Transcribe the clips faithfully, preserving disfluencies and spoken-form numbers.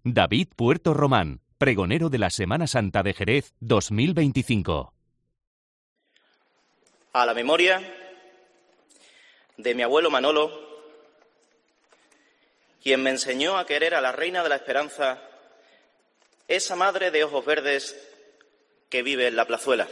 David Puerto Román, pregonero de la Semana Santa de Jerez dos mil veinticinco. A la memoria de mi abuelo Manolo, quien me enseñó a querer a la Reina de la Esperanza, esa madre de ojos verdes que vive en la plazuela.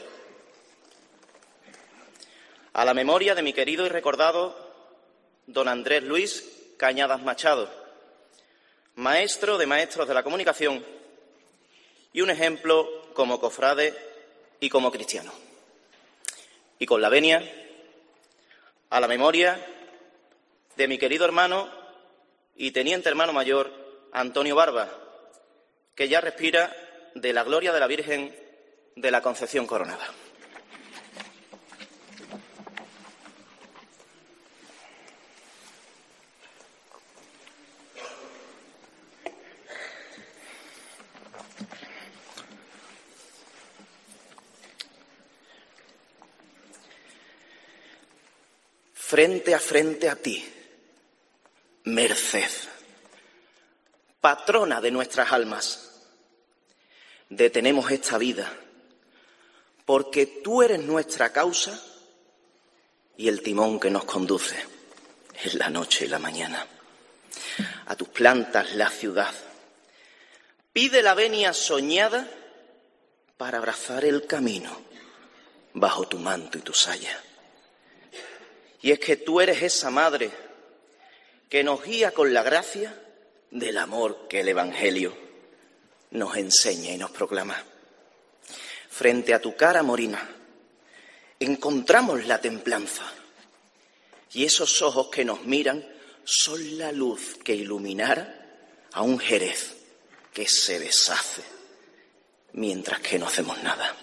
A la memoria de mi querido y recordado don Andrés Luis Cañadas Machado, maestro de maestros de la comunicación y un ejemplo como cofrade y como cristiano. Y con la venia, a la memoria de mi querido hermano y teniente hermano mayor Antonio Barba, que ya respira de la gloria de la Virgen de la Concepción Coronada. Frente a frente a ti, Merced, patrona de nuestras almas, detenemos esta vida, porque tú eres nuestra causa y el timón que nos conduce en la noche y la mañana. A tus plantas la ciudad, pide la venia soñada para abrazar el camino bajo tu manto y tu saya. Y es que tú eres esa madre que nos guía con la gracia del amor que el Evangelio nos enseña y nos proclama. Frente a tu cara morina encontramos la templanza y esos ojos que nos miran son la luz que iluminara a un Jerez que se deshace mientras que no hacemos nada.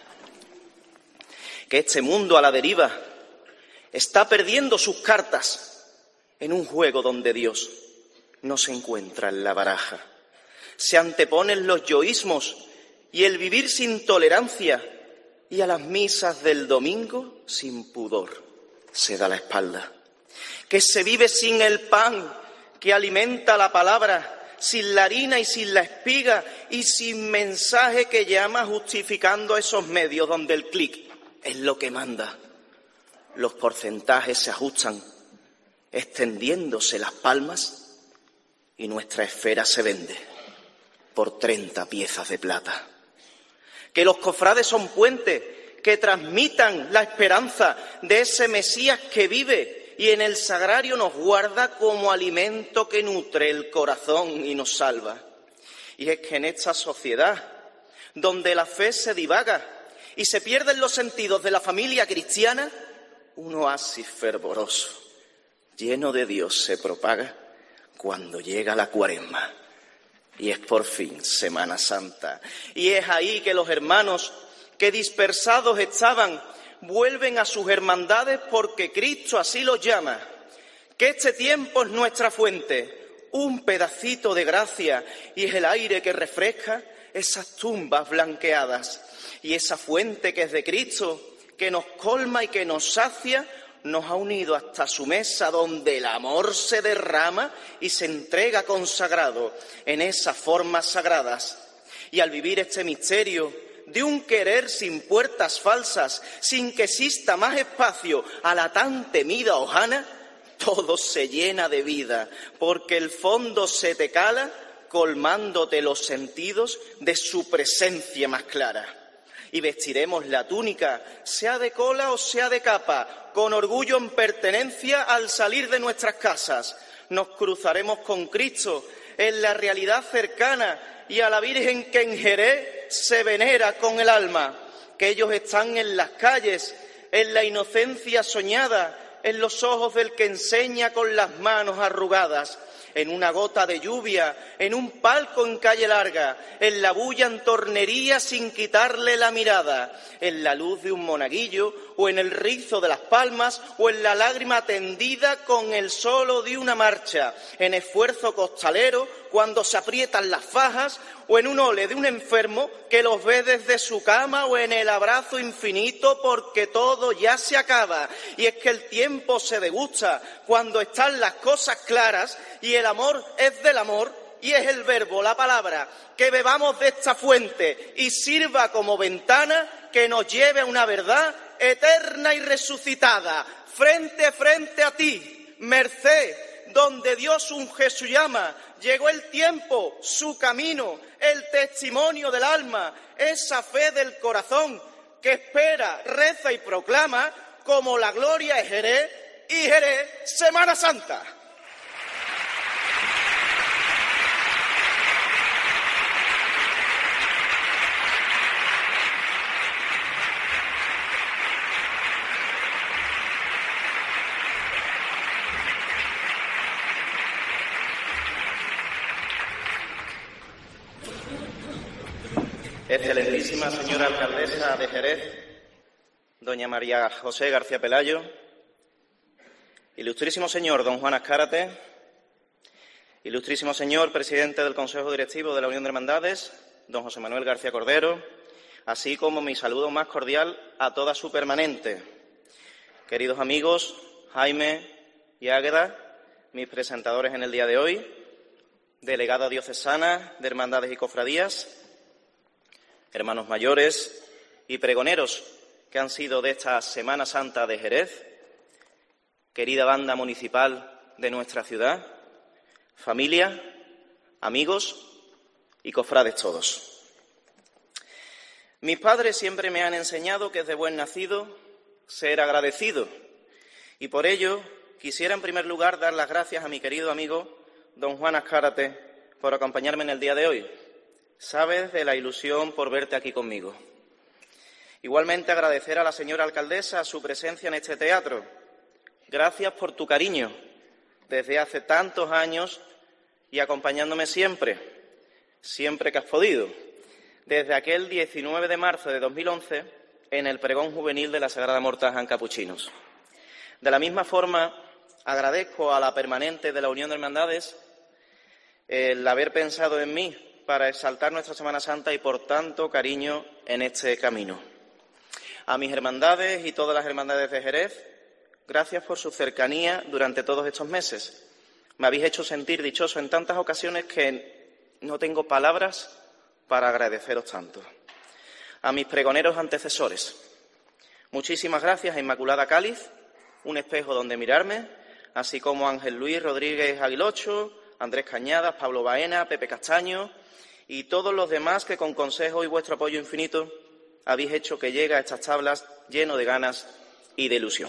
Que este mundo a la deriva está perdiendo sus cartas en un juego donde Dios no se encuentra en la baraja. Se anteponen los yoísmos y el vivir sin tolerancia, y a las misas del domingo sin pudor se da la espalda. Que se vive sin el pan que alimenta la palabra, sin la harina y sin la espiga, y sin mensaje que llama justificando esos medios donde el clic es lo que manda. Los porcentajes se ajustan, extendiéndose las palmas, y nuestra esfera se vende por treinta piezas de plata. Que los cofrades son puentes que transmitan la esperanza de ese Mesías que vive y en el sagrario nos guarda como alimento que nutre el corazón y nos salva. Y es que en esta sociedad, donde la fe se divaga y se pierden los sentidos de la familia cristiana, un oasis fervoroso, lleno de Dios, se propaga cuando llega la Cuaresma y es por fin Semana Santa. Y es ahí que los hermanos que dispersados estaban vuelven a sus hermandades porque Cristo así los llama. Que este tiempo es nuestra fuente, un pedacito de gracia, y es el aire que refresca esas tumbas blanqueadas. Y esa fuente que es de Cristo, que nos colma y que nos sacia, nos ha unido hasta su mesa donde el amor se derrama y se entrega consagrado en esas formas sagradas. Y al vivir este misterio de un querer sin puertas falsas, sin que exista más espacio a la tan temida hojana, todo se llena de vida, porque el fondo se te cala, colmándote los sentidos de su presencia más clara. Y vestiremos la túnica, sea de cola o sea de capa, con orgullo en pertenencia al salir de nuestras casas. Nos cruzaremos con Cristo en la realidad cercana y a la Virgen que en Jerez se venera con el alma. Que ellos están en las calles, en la inocencia soñada, en los ojos del que enseña con las manos arrugadas. En una gota de lluvia, en un palco en calle larga, en la bulla en tornería sin quitarle la mirada, en la luz de un monaguillo, o en el rizo de las palmas, o en la lágrima tendida con el solo de una marcha, en esfuerzo costalero, cuando se aprietan las fajas, o en un ole de un enfermo que los ve desde su cama, o en el abrazo infinito porque todo ya se acaba. Y es que el tiempo se degusta cuando están las cosas claras y el amor es del amor y es el verbo, la palabra, que bebamos de esta fuente y sirva como ventana que nos lleve a una verdad eterna y resucitada, frente a frente a ti, merced, donde Dios unge su llama, llegó el tiempo, su camino, el testimonio del alma, esa fe del corazón que espera, reza y proclama como la gloria es Jerez y Jerez Semana Santa. Excelentísima señora alcaldesa de Jerez, doña María José García Pelayo, ilustrísimo señor don Juan Azcárate, ilustrísimo señor presidente del Consejo Directivo de la Unión de Hermandades, don José Manuel García Cordero, así como mi saludo más cordial a toda su permanente. Queridos amigos, Jaime y Águeda, mis presentadores en el día de hoy, delegada diocesana de Hermandades y Cofradías, hermanos mayores y pregoneros que han sido de esta Semana Santa de Jerez, querida banda municipal de nuestra ciudad, familia, amigos y cofrades todos. Mis padres siempre me han enseñado que es de buen nacido ser agradecido y por ello quisiera en primer lugar dar las gracias a mi querido amigo don Juan Azcárate por acompañarme en el día de hoy. Sabes de la ilusión por verte aquí conmigo. Igualmente agradecer a la señora alcaldesa su presencia en este teatro. Gracias por tu cariño desde hace tantos años y acompañándome siempre, siempre que has podido, desde aquel diecinueve de marzo de dos mil once en el pregón juvenil de la Sagrada Mortaja en Capuchinos. De la misma forma, agradezco a la permanente de la Unión de Hermandades el haber pensado en mí para exaltar nuestra Semana Santa y por tanto cariño en este camino. A mis hermandades y todas las hermandades de Jerez, gracias por su cercanía durante todos estos meses. Me habéis hecho sentir dichoso en tantas ocasiones que no tengo palabras para agradeceros tanto. A mis pregoneros antecesores, muchísimas gracias a Inmaculada Cáliz, un espejo donde mirarme, así como a Ángel Luis Rodríguez Aguilocho, Andrés Cañadas, Pablo Baena, Pepe Castaño y todos los demás que con consejo y vuestro apoyo infinito habéis hecho que llegue a estas tablas lleno de ganas y de ilusión.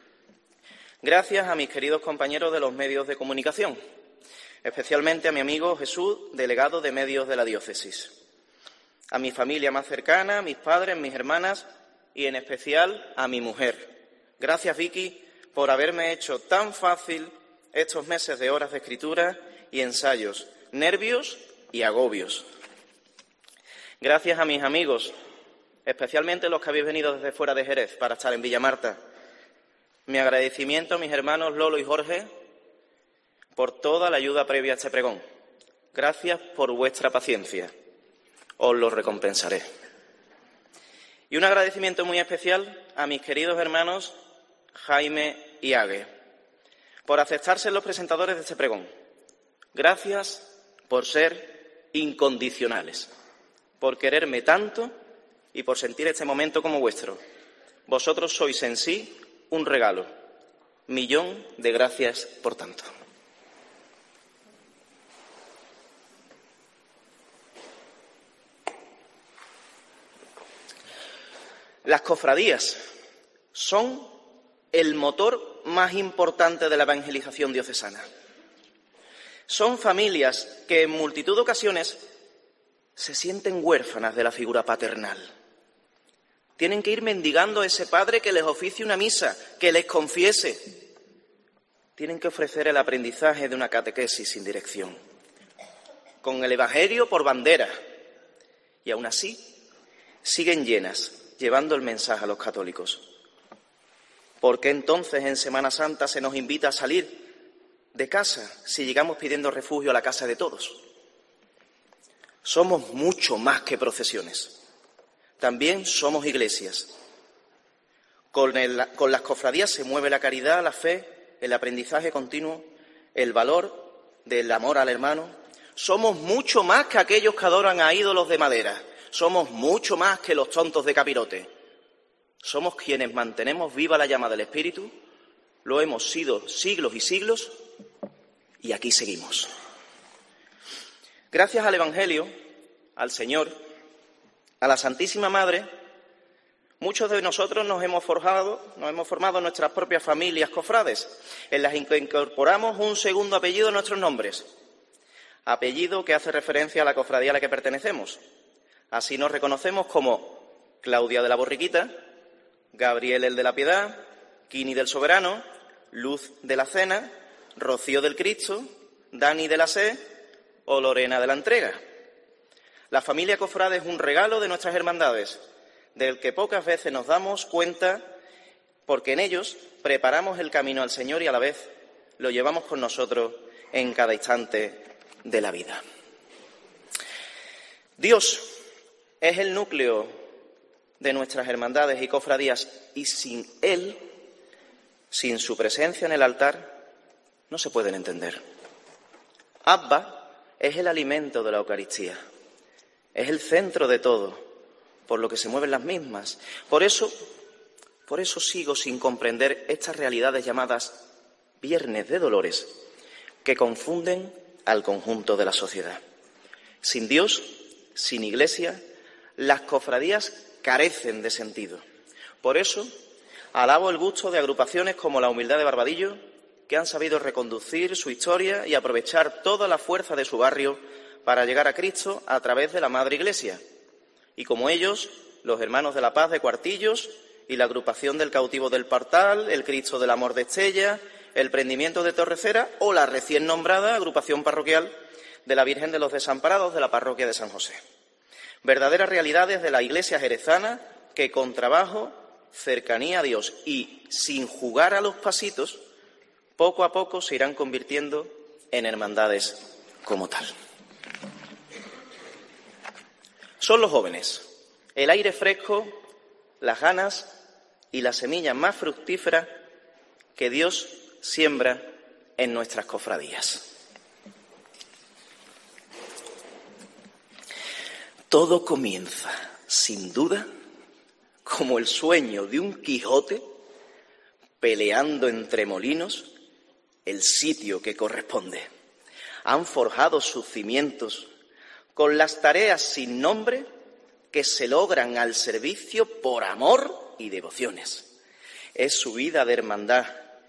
Gracias a mis queridos compañeros de los medios de comunicación, especialmente a mi amigo Jesús, delegado de medios de la diócesis, a mi familia más cercana, a mis padres, mis hermanas y en especial a mi mujer. Gracias, Vicky, por haberme hecho tan fácil estos meses de horas de escritura y ensayos, nervios y agobios. Gracias a mis amigos, especialmente los que habéis venido desde fuera de Jerez para estar en Villamarta. Mi agradecimiento a mis hermanos Lolo y Jorge por toda la ayuda previa a este pregón. Gracias por vuestra paciencia. Os lo recompensaré. Y un agradecimiento muy especial a mis queridos hermanos Jaime y Ague por aceptarse los presentadores de este pregón. Gracias por ser incondicionales, por quererme tanto y por sentir este momento como vuestro. Vosotros sois en sí un regalo. Millón de gracias por tanto. Las cofradías son el motor más importante de la evangelización diocesana. Son familias que en multitud de ocasiones se sienten huérfanas de la figura paternal. Tienen que ir mendigando a ese padre que les oficie una misa, que les confiese. Tienen que ofrecer el aprendizaje de una catequesis sin dirección, con el Evangelio por bandera. Y aún así siguen llenas, llevando el mensaje a los católicos. ¿Por qué entonces en Semana Santa se nos invita a salir de casa si llegamos pidiendo refugio a la casa de todos? Somos mucho más que procesiones. También somos iglesias. Con, el, con las cofradías se mueve la caridad, la fe, el aprendizaje continuo, el valor del amor al hermano. Somos mucho más que aquellos que adoran a ídolos de madera. Somos mucho más que los tontos de capirote. Somos quienes mantenemos viva la llama del Espíritu. Lo hemos sido siglos y siglos y aquí seguimos. Gracias al Evangelio, al Señor, a la Santísima Madre, muchos de nosotros nos hemos forjado, nos hemos formado nuestras propias familias cofrades, en las que incorporamos un segundo apellido a nuestros nombres, apellido que hace referencia a la cofradía a la que pertenecemos. Así nos reconocemos como Claudia de la Borriquita, Gabriel el de la Piedad, Quini del Soberano, Luz de la Cena, Rocío del Cristo, Dani de la Sé o Lorena de la Entrega. La familia cofrade es un regalo de nuestras hermandades, del que pocas veces nos damos cuenta, porque en ellos preparamos el camino al Señor y a la vez lo llevamos con nosotros en cada instante de la vida. Dios es el núcleo de nuestras hermandades y cofradías, y sin Él, sin su presencia en el altar, no se pueden entender. Abba es el alimento de la Eucaristía, es el centro de todo, por lo que se mueven las mismas. Por eso, por eso sigo sin comprender estas realidades llamadas Viernes de Dolores, que confunden al conjunto de la sociedad. Sin Dios, sin Iglesia, las cofradías carecen de sentido. Por eso, alabo el gusto de agrupaciones como la Humildad de Barbadillo, que han sabido reconducir su historia y aprovechar toda la fuerza de su barrio para llegar a Cristo a través de la Madre Iglesia. Y como ellos, los Hermanos de la Paz de Cuartillos y la agrupación del Cautivo del Portal, el Cristo del Amor de Estella, el Prendimiento de Torrecera o la recién nombrada agrupación parroquial de la Virgen de los Desamparados de la parroquia de San José. Verdaderas realidades de la Iglesia jerezana que con trabajo, cercanía a Dios y sin jugar a los pasitos, poco a poco se irán convirtiendo en hermandades como tal. Son los jóvenes, el aire fresco, las ganas y las semillas más fructíferas que Dios siembra en nuestras cofradías. Todo comienza, sin duda, como el sueño de un Quijote peleando entre molinos el sitio que corresponde. Han forjado sus cimientos con las tareas sin nombre que se logran al servicio por amor y devociones. Es su vida de hermandad,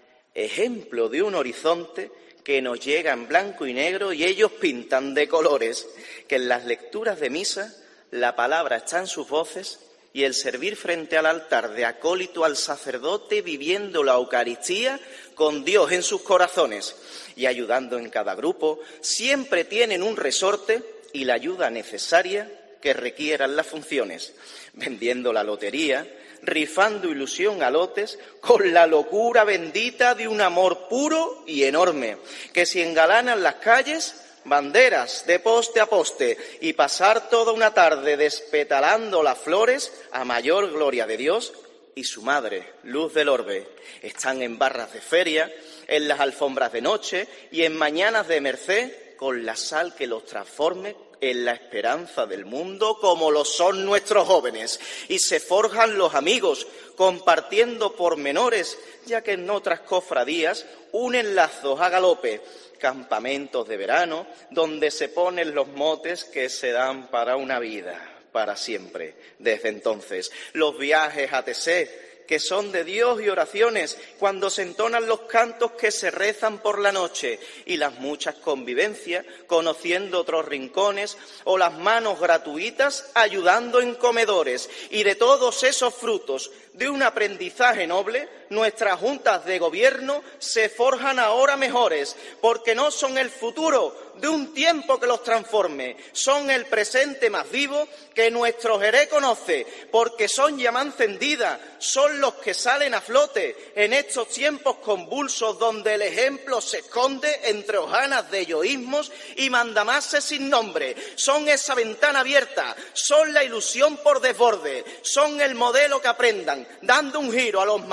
ejemplo de un horizonte que nos llega en blanco y negro y ellos pintan de colores, que en las lecturas de misa la palabra está en sus voces y el servir frente al altar de acólito al sacerdote viviendo la Eucaristía con Dios en sus corazones y ayudando en cada grupo, siempre tienen un resorte y la ayuda necesaria que requieran las funciones, vendiendo la lotería, rifando ilusión a lotes, con la locura bendita de un amor puro y enorme, que si engalanan las calles, banderas de poste a poste, y pasar toda una tarde despetalando las flores a mayor gloria de Dios y su madre, Luz del Orbe, están en barras de feria, en las alfombras de noche y en mañanas de merced, con la sal que los transforme en la esperanza del mundo, como lo son nuestros jóvenes, y se forjan los amigos, compartiendo pormenores, ya que en otras cofradías unen lazos a galope, campamentos de verano, donde se ponen los motes que se dan para una vida, para siempre. Desde entonces, los viajes a Tesé, que son de Dios y oraciones, cuando se entonan los cantos que se rezan por la noche, y las muchas convivencias, conociendo otros rincones, o las manos gratuitas ayudando en comedores, y de todos esos frutos de un aprendizaje noble, nuestras juntas de gobierno se forjan ahora mejores, porque no son el futuro de un tiempo que los transforme, son el presente más vivo que nuestro Jerez conoce, porque son llama encendida, son los que salen a flote en estos tiempos convulsos donde el ejemplo se esconde entre hojanas de yoísmos y mandamases sin nombre, son esa ventana abierta, son la ilusión por desborde, son el modelo que aprendan, dando un giro a los mayores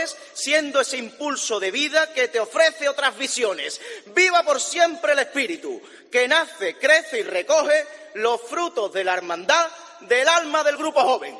jóvenes, siendo ese impulso de vida que te ofrece otras visiones. ¡Viva por siempre el espíritu, que nace, crece y recoge los frutos de la hermandad del alma del Grupo Joven!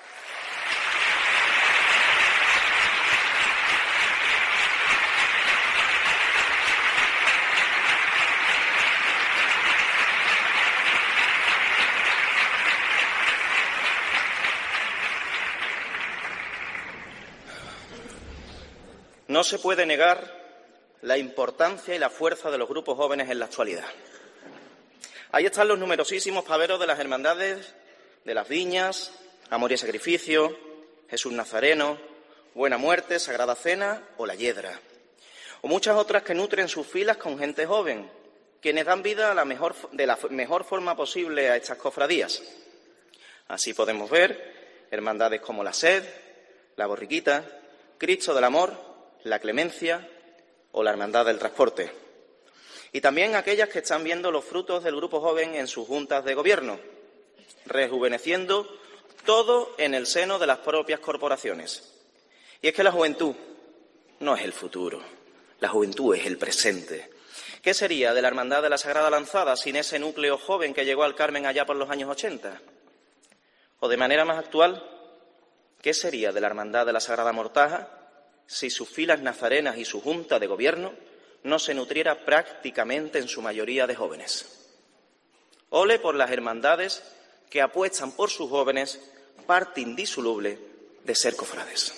No se puede negar la importancia y la fuerza de los grupos jóvenes en la actualidad. Ahí están los numerosísimos paveros de las hermandades de las Viñas, Amor y Sacrificio, Jesús Nazareno, Buena Muerte, Sagrada Cena o La Hiedra. O muchas otras que nutren sus filas con gente joven, quienes dan vida a la mejor, de la mejor forma posible a estas cofradías. Así podemos ver hermandades como la Sed, la Borriquita, Cristo del Amor, la Clemencia o la Hermandad del Transporte. Y también aquellas que están viendo los frutos del Grupo Joven en sus juntas de gobierno, rejuveneciendo todo en el seno de las propias corporaciones. Y es que la juventud no es el futuro, la juventud es el presente. ¿Qué sería de la Hermandad de la Sagrada Lanzada sin ese núcleo joven que llegó al Carmen allá por los años ochenta? O de manera más actual, ¿qué sería de la Hermandad de la Sagrada Mortaja si sus filas nazarenas y su junta de gobierno no se nutriera prácticamente en su mayoría de jóvenes? Ole por las hermandades que apuestan por sus jóvenes, parte indisoluble de ser cofrades.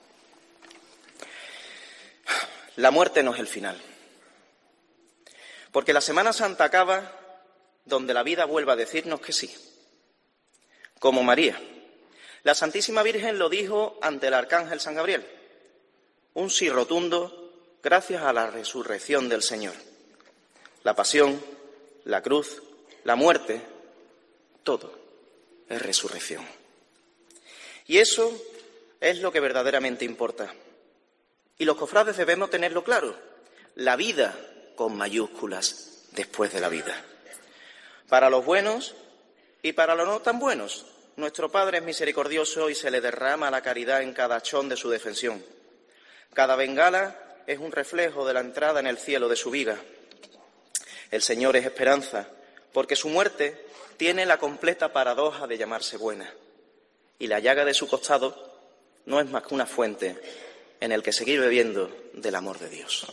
La muerte no es el final, porque la Semana Santa acaba donde la vida vuelva a decirnos que sí, como María. La Santísima Virgen lo dijo ante el Arcángel San Gabriel. Un sí rotundo gracias a la resurrección del Señor. La pasión, la cruz, la muerte, todo es resurrección. Y eso es lo que verdaderamente importa. Y los cofrades debemos tenerlo claro. La vida con mayúsculas después de la vida. Para los buenos y para los no tan buenos, nuestro Padre es misericordioso y se le derrama la caridad en cada achón de su defensión. Cada bengala es un reflejo de la entrada en el cielo de su viga. El Señor es esperanza, porque su muerte tiene la completa paradoja de llamarse buena. Y la llaga de su costado no es más que una fuente en el que seguir bebiendo del amor de Dios.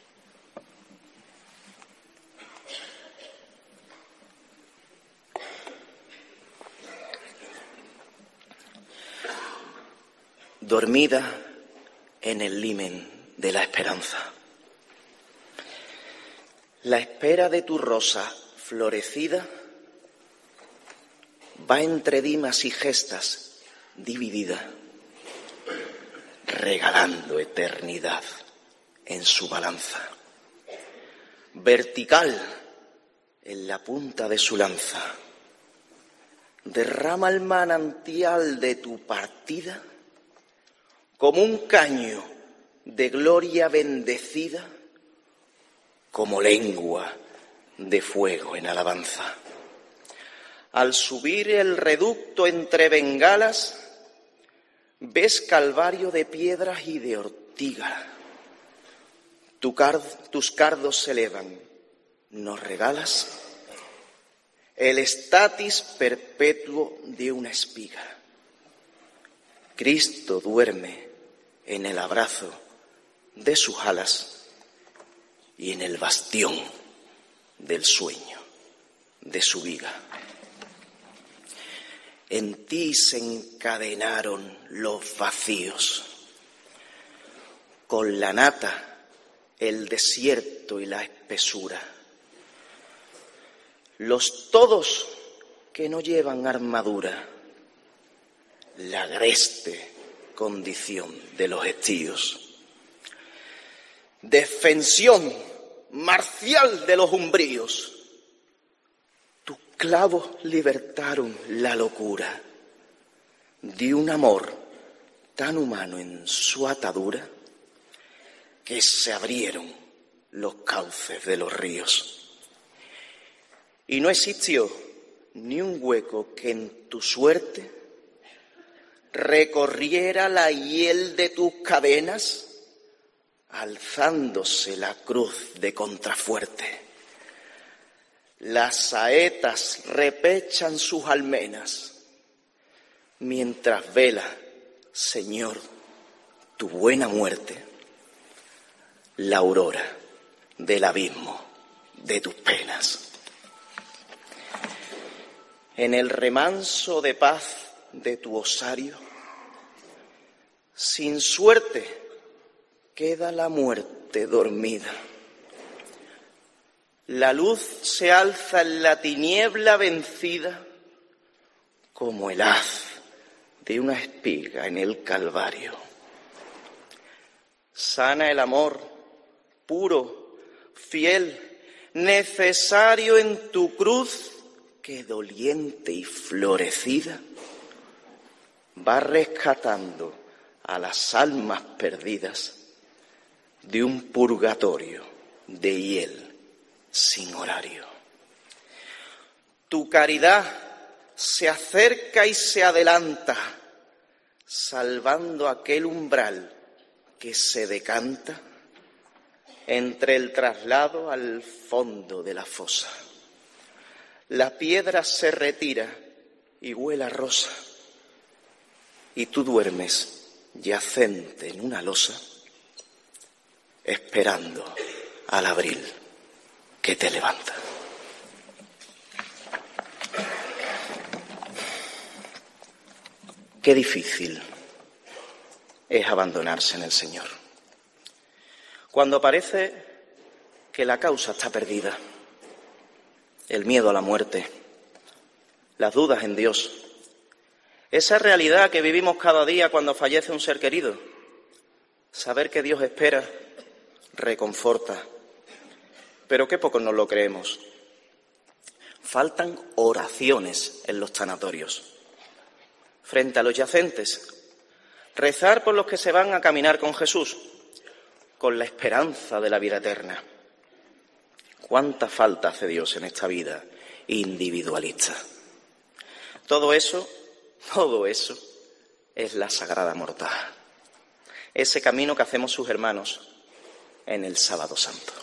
Dormida en el limen de la esperanza. La espera de tu rosa florecida va entre dimas y gestas dividida, regalando eternidad en su balanza. Vertical en la punta de su lanza, derrama el manantial de tu partida como un caño de gloria bendecida, como lengua de fuego en alabanza. Al subir el reducto entre bengalas, ves calvario de piedras y de ortiga. Tu card, tus cardos se elevan, ¿nos regalas? El estatis perpetuo de una espiga. Cristo duerme en el abrazo de sus alas y en el bastión del sueño de su viga. En ti se encadenaron los vacíos, con la nata, el desierto y la espesura. Los todos que no llevan armadura, la agreste condición de los estíos. Defensión marcial de los umbríos. Tus clavos libertaron la locura de un amor tan humano en su atadura que se abrieron los cauces de los ríos. Y no existió ni un hueco que en tu suerte recorriera la hiel de tus cadenas, alzándose la cruz de contrafuerte. Las saetas repechan sus almenas, mientras vela, Señor, tu buena muerte, la aurora del abismo de tus penas. En el remanso de paz de tu osario, sin suerte queda la muerte dormida. La luz se alza en la tiniebla vencida como el haz de una espiga en el Calvario. Sana el amor, puro, fiel, necesario en tu cruz, que doliente y florecida va rescatando a las almas perdidas de un purgatorio de hiel sin horario. Tu caridad se acerca y se adelanta, salvando aquel umbral que se decanta entre el traslado al fondo de la fosa. La piedra se retira y huele a rosa, y tú duermes yacente en una losa, esperando al abril que te levanta. Qué difícil es abandonarse en el Señor, cuando parece que la causa está perdida. El miedo a la muerte, las dudas en Dios, esa realidad que vivimos cada día cuando fallece un ser querido. Saber que Dios espera, reconforta, pero qué poco nos lo creemos. Faltan oraciones en los tanatorios. Frente a los yacentes, rezar por los que se van a caminar con Jesús, con la esperanza de la vida eterna. ¿Cuánta falta hace Dios en esta vida individualista? Todo eso, todo eso es la Sagrada Mortaja. Ese camino que hacemos sus hermanos en el Sábado Santo.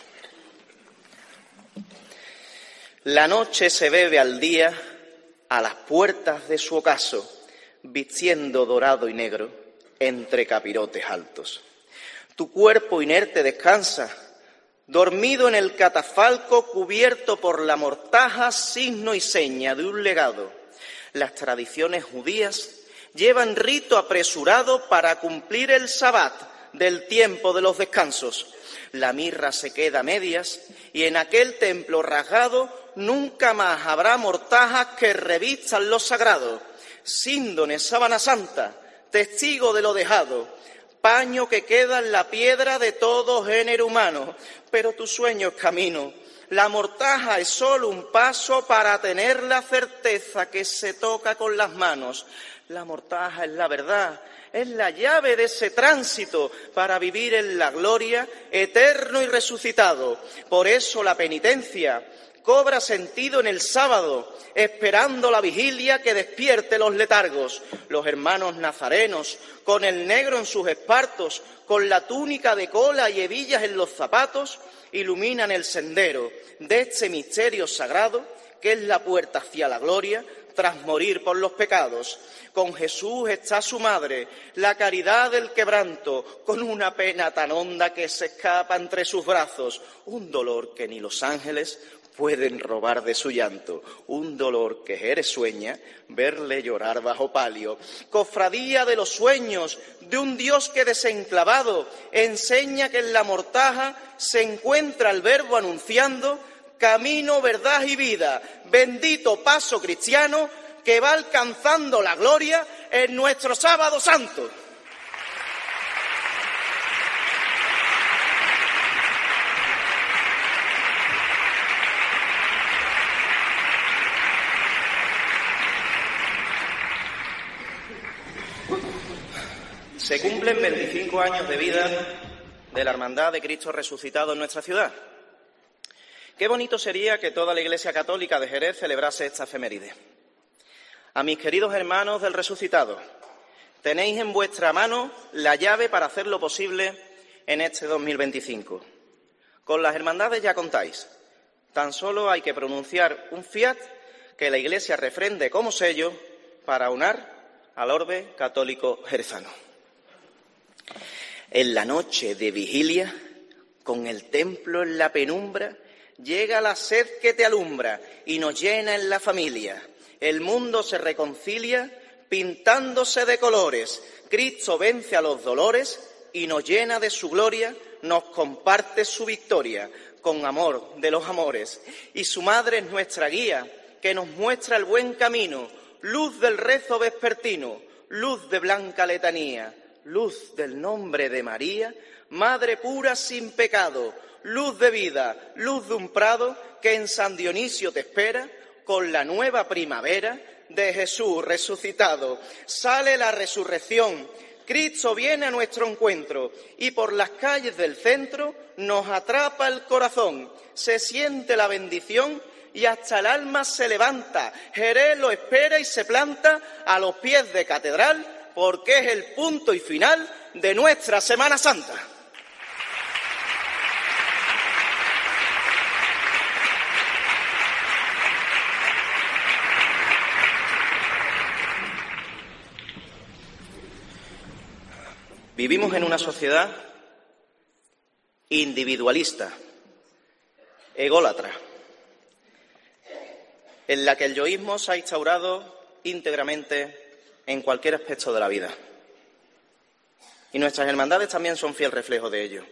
La noche se bebe al día a las puertas de su ocaso, vistiendo dorado y negro entre capirotes altos. Tu cuerpo inerte descansa, dormido en el catafalco cubierto por la mortaja, signo y seña de un legado. Las tradiciones judías llevan rito apresurado para cumplir el sabbat del tiempo de los descansos. La mirra se queda a medias y en aquel templo rasgado nunca más habrá mortajas que revistan lo sagrado. Síndone, sábana santa, testigo de lo dejado, paño que queda en la piedra de todo género humano. Pero tu sueño es camino, la mortaja es solo un paso para tener la certeza que se toca con las manos. La mortaja es la verdad, es la llave de ese tránsito para vivir en la gloria, eterno y resucitado. Por eso la penitencia cobra sentido en el sábado, esperando la vigilia que despierte los letargos. Los hermanos nazarenos, con el negro en sus espartos, con la túnica de cola y hebillas en los zapatos, iluminan el sendero de este misterio sagrado que es la puerta hacia la gloria tras morir por los pecados. Con Jesús está su madre, la caridad del quebranto, con una pena tan honda que se escapa entre sus brazos, un dolor que ni los ángeles pueden robar de su llanto, un dolor que Jerez sueña verle llorar bajo palio. Cofradía de los sueños de un Dios que desenclavado enseña que en la mortaja se encuentra el Verbo anunciando camino, verdad y vida. Bendito paso cristiano que va alcanzando la gloria en nuestro Sábado Santo. Se cumplen veinticinco años de vida de la Hermandad de Cristo Resucitado en nuestra ciudad. Qué bonito sería que toda la Iglesia Católica de Jerez celebrase esta efeméride. A mis queridos hermanos del Resucitado, Tenéis en vuestra mano la llave para hacerlo posible en este dos mil veinticinco. Con las hermandades ya contáis. Tan solo hay que pronunciar un fiat que la Iglesia refrende como sello para unar al orbe católico jerezano. En la noche de vigilia, con el templo en la penumbra, llega la sed que te alumbra y nos llena en la familia. El mundo se reconcilia pintándose de colores. Cristo vence a los dolores y nos llena de su gloria, nos comparte su victoria con amor de los amores. Y su madre es nuestra guía, que nos muestra el buen camino, luz del rezo vespertino, luz de blanca letanía, luz del nombre de María, madre pura sin pecado, luz de vida, luz de un prado que en San Dionisio te espera con la nueva primavera de Jesús resucitado. Sale la resurrección, Cristo viene a nuestro encuentro y por las calles del centro nos atrapa el corazón, se siente la bendición y hasta el alma se levanta. Jerez lo espera y se planta a los pies de catedral porque es el punto y final de nuestra Semana Santa. Vivimos en una sociedad individualista, ególatra, en la que el yoísmo se ha instaurado íntegramente en cualquier aspecto de la vida. Y nuestras hermandades también son fiel reflejo de ello.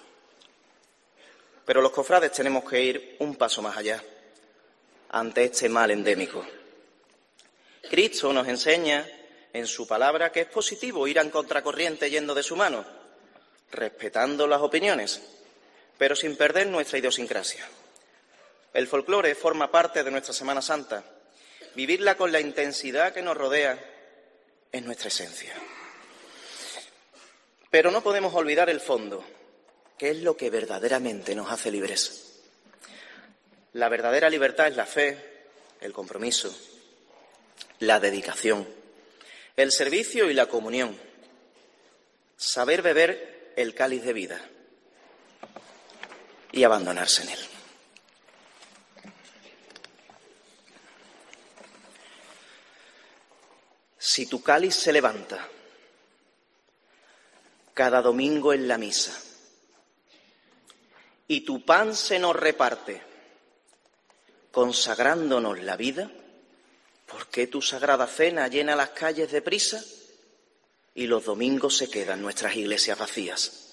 Pero los cofrades tenemos que ir un paso más allá ante este mal endémico. Cristo nos enseña en su palabra que es positivo ir en contracorriente yendo de su mano, respetando las opiniones, pero sin perder nuestra idiosincrasia. El folclore forma parte de nuestra Semana Santa. Vivirla con la intensidad que nos rodea es nuestra esencia. Pero no podemos olvidar el fondo, que es lo que verdaderamente nos hace libres. La verdadera libertad es la fe, el compromiso, la dedicación, el servicio y la comunión, saber beber el cáliz de vida y abandonarse en él. Si tu cáliz se levanta cada domingo en la misa y tu pan se nos reparte consagrándonos la vida, ¿por qué tu sagrada cena llena las calles de prisa y los domingos se quedan nuestras iglesias vacías?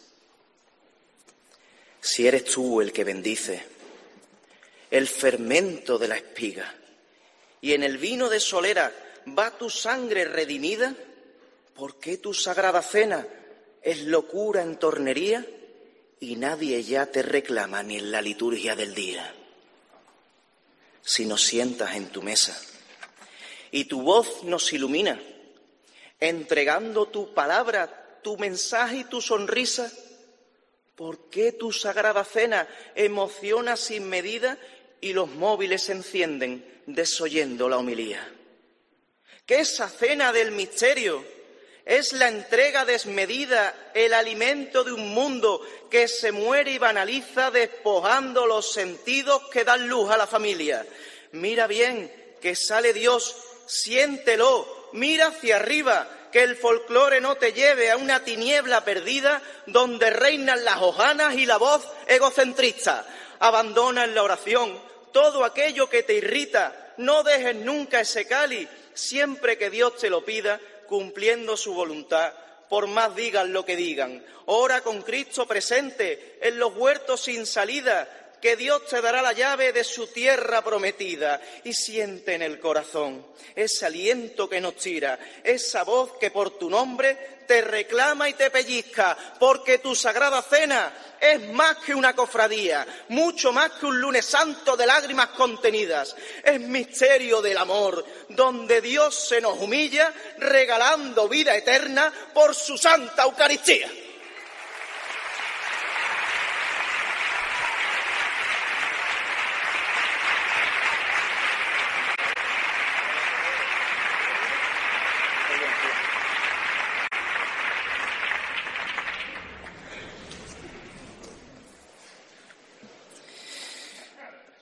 Si eres tú el que bendice el fermento de la espiga y en el vino de solera va tu sangre redimida, ¿por qué tu sagrada cena es locura en tornería y nadie ya te reclama ni en la liturgia del día? Si nos sientas en tu mesa y tu voz nos ilumina, entregando tu palabra, tu mensaje y tu sonrisa, ¿por qué tu sagrada cena emociona sin medida y los móviles se encienden desoyendo la homilía? Que esa cena del misterio es la entrega desmedida, el alimento de un mundo que se muere y banaliza despojando los sentidos que dan luz a la familia. Mira bien que sale Dios, siéntelo, mira hacia arriba, que el folclore no te lleve a una tiniebla perdida donde reinan las hojanas y la voz egocentrista. Abandona en la oración todo aquello que te irrita, no dejes nunca ese cáliz, siempre que Dios te lo pida, cumpliendo su voluntad, por más digan lo que digan. Ora con Cristo presente en los huertos sin salida, que Dios te dará la llave de su tierra prometida, y siente en el corazón ese aliento que nos tira, esa voz que por tu nombre te reclama y te pellizca, porque tu sagrada cena es más que una cofradía, mucho más que un lunes santo de lágrimas contenidas. Es misterio del amor, donde Dios se nos humilla, regalando vida eterna por su santa Eucaristía.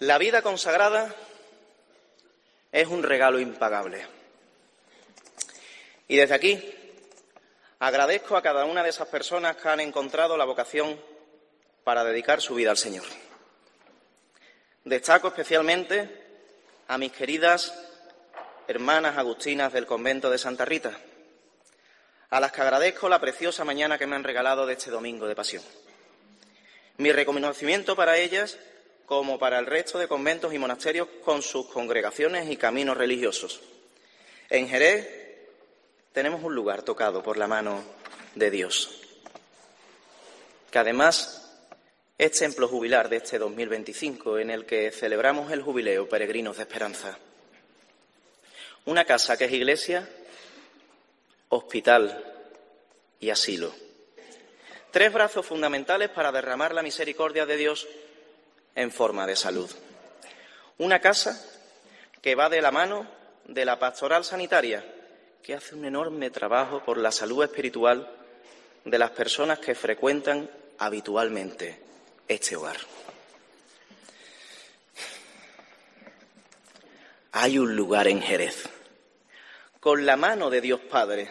La vida consagrada es un regalo impagable. Y desde aquí agradezco a cada una de esas personas que han encontrado la vocación para dedicar su vida al Señor. Destaco especialmente a mis queridas hermanas agustinas del convento de Santa Rita, a las que agradezco la preciosa mañana que me han regalado de este domingo de Pasión. Mi reconocimiento para ellas, como para el resto de conventos y monasterios con sus congregaciones y caminos religiosos. En Jerez tenemos un lugar tocado por la mano de Dios, que además es templo jubilar de este dos mil veinticinco, en el que celebramos el jubileo Peregrinos de Esperanza. Una casa que es iglesia, hospital y asilo. Tres brazos fundamentales para derramar la misericordia de Dios en forma de salud. Una casa que va de la mano de la pastoral sanitaria, que hace un enorme trabajo por la salud espiritual de las personas que frecuentan habitualmente este hogar. Hay un lugar en Jerez, con la mano de Dios Padre,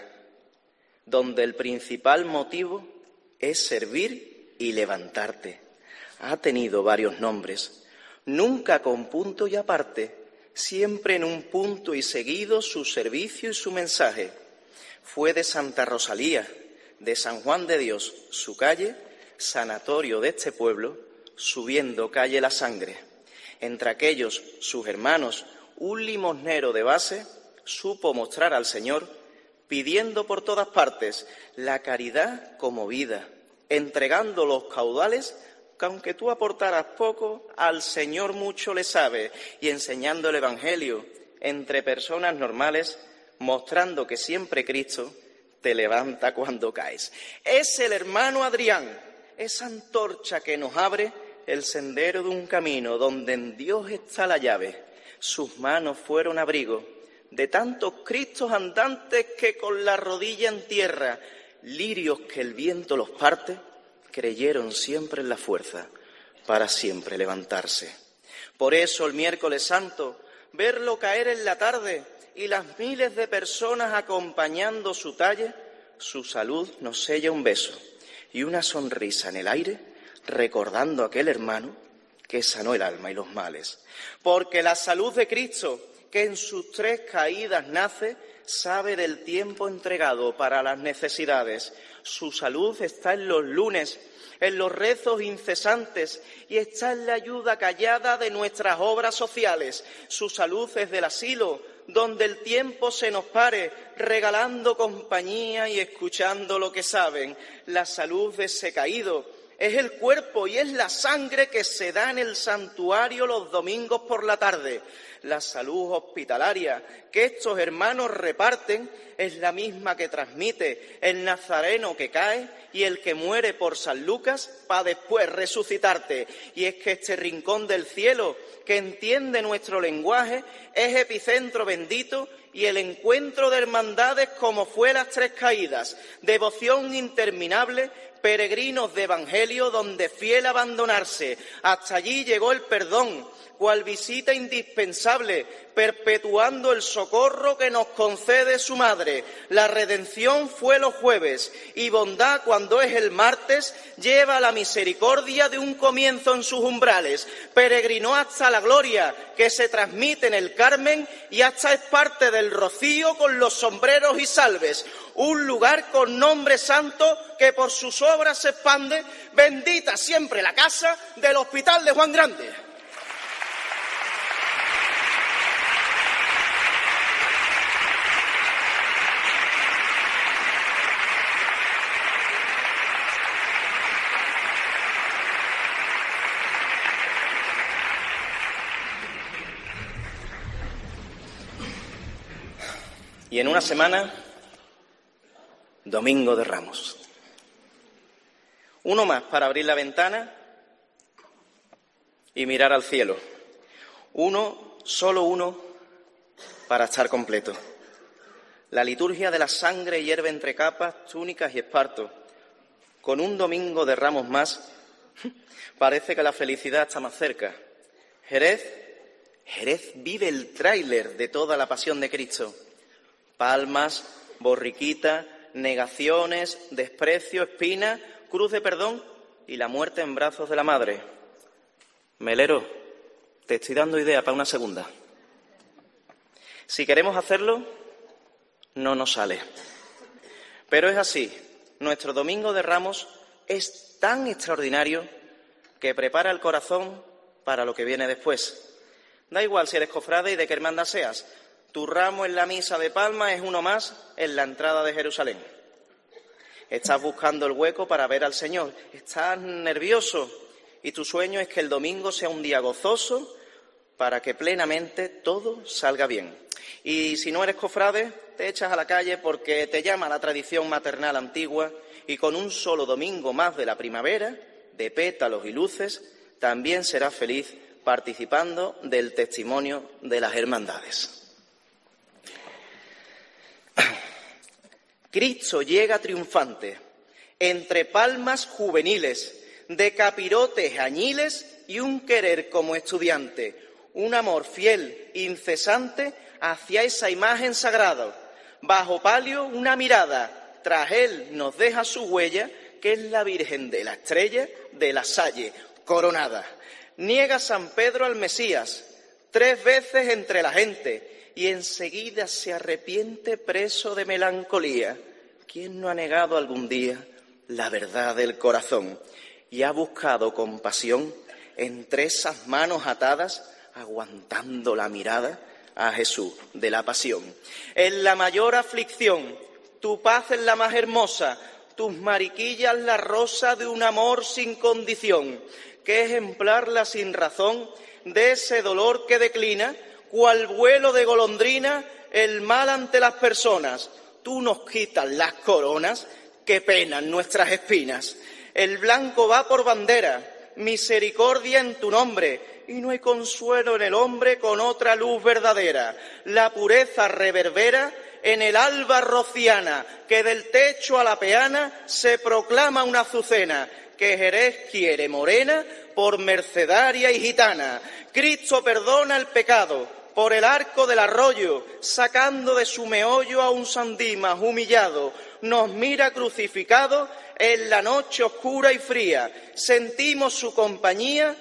donde el principal motivo es servir y levantarte. Ha tenido varios nombres, nunca con punto y aparte, siempre en un punto y seguido su servicio y su mensaje. Fue de Santa Rosalía, de San Juan de Dios, su calle, sanatorio de este pueblo, subiendo calle La Sangre. Entre aquellos, sus hermanos, un limosnero de base, supo mostrar al Señor, pidiendo por todas partes la caridad como vida, entregando los caudales que aunque tú aportaras poco, al Señor mucho le sabe, y enseñando el Evangelio entre personas normales, mostrando que siempre Cristo te levanta cuando caes. Es el hermano Adrián, esa antorcha que nos abre el sendero de un camino donde en Dios está la llave. Sus manos fueron abrigo de tantos Cristos andantes que con la rodilla en tierra, lirios que el viento los parte, creyeron siempre en la fuerza para siempre levantarse. Por eso el miércoles santo, verlo caer en la tarde y las miles de personas acompañando su talle, su salud nos sella un beso y una sonrisa en el aire, recordando a aquel hermano que sanó el alma y los males. Porque la salud de Cristo, que en sus tres caídas nace, sabe del tiempo entregado para las necesidades. Su salud está en los lunes, en los rezos incesantes y está en la ayuda callada de nuestras obras sociales. Su salud es del asilo, donde el tiempo se nos pare, regalando compañía y escuchando lo que saben. La salud de ese caído es el cuerpo y es la sangre que se da en el santuario los domingos por la tarde. La salud hospitalaria que estos hermanos reparten es la misma que transmite el nazareno que cae y el que muere por San Lucas para después resucitarte. Y es que este rincón del cielo que entiende nuestro lenguaje es epicentro bendito y el encuentro de hermandades como fue las tres caídas, devoción interminable, peregrinos de evangelio donde fiel abandonarse. Hasta allí llegó el perdón, cual visita indispensable, perpetuando el socorro que nos concede su madre. La redención fue los jueves y bondad cuando es el martes lleva la misericordia de un comienzo en sus umbrales. Peregrinó hasta la gloria que se transmite en el Carmen y hasta es parte del rocío con los sombreros y salves. Un lugar con nombre santo que por sus obras se expande. Bendita siempre la casa del Hospital de Juan Grande. Y en una semana, Domingo de Ramos. Uno más para abrir la ventana y mirar al cielo. Uno, solo uno, para estar completo. La liturgia de la sangre hierve entre capas, túnicas y espartos. Con un Domingo de Ramos más, parece que la felicidad está más cerca. Jerez, Jerez vive el tráiler de toda la pasión de Cristo. Palmas, borriquita, negaciones, desprecio, espina, cruz de perdón y la muerte en brazos de la madre. Melero, te estoy dando idea para una segunda. Si queremos hacerlo, no nos sale. Pero es así. Nuestro Domingo de Ramos es tan extraordinario que prepara el corazón para lo que viene después. Da igual si eres cofrade y de qué hermandad seas. Tu ramo en la misa de Palma es uno más en la entrada de Jerusalén. Estás buscando el hueco para ver al Señor. Estás nervioso y tu sueño es que el domingo sea un día gozoso para que plenamente todo salga bien. Y si no eres cofrade, te echas a la calle porque te llama la tradición maternal antigua y con un solo domingo más de la primavera, de pétalos y luces, también serás feliz participando del testimonio de las hermandades. Cristo llega triunfante, entre palmas juveniles, de capirotes añiles y un querer como estudiante, un amor fiel, incesante, hacia esa imagen sagrada. Bajo palio una mirada, tras él nos deja su huella, que es la Virgen de la Estrella de la Salle, coronada. Niega San Pedro al Mesías, tres veces entre la gente, y enseguida se arrepiente preso de melancolía. ¿Quién no ha negado algún día la verdad del corazón y ha buscado compasión entre esas manos atadas, aguantando la mirada a Jesús de la pasión? En la mayor aflicción, tu paz es la más hermosa, tus mariquillas la rosa de un amor sin condición. Qué ejemplar la sin razón de ese dolor que declina, cual vuelo de golondrina, el mal ante las personas. Tú nos quitas las coronas que penan nuestras espinas. El blanco va por bandera, misericordia en tu nombre, y no hay consuelo en el hombre con otra luz verdadera. La pureza reverbera en el alba rociana, que del techo a la peana se proclama una azucena, que Jerez quiere morena por mercedaria y gitana. Cristo perdona el pecado por el arco del arroyo, sacando de su meollo a un Sandimas humillado. Nos mira crucificado en la noche oscura y fría. Sentimos su compañía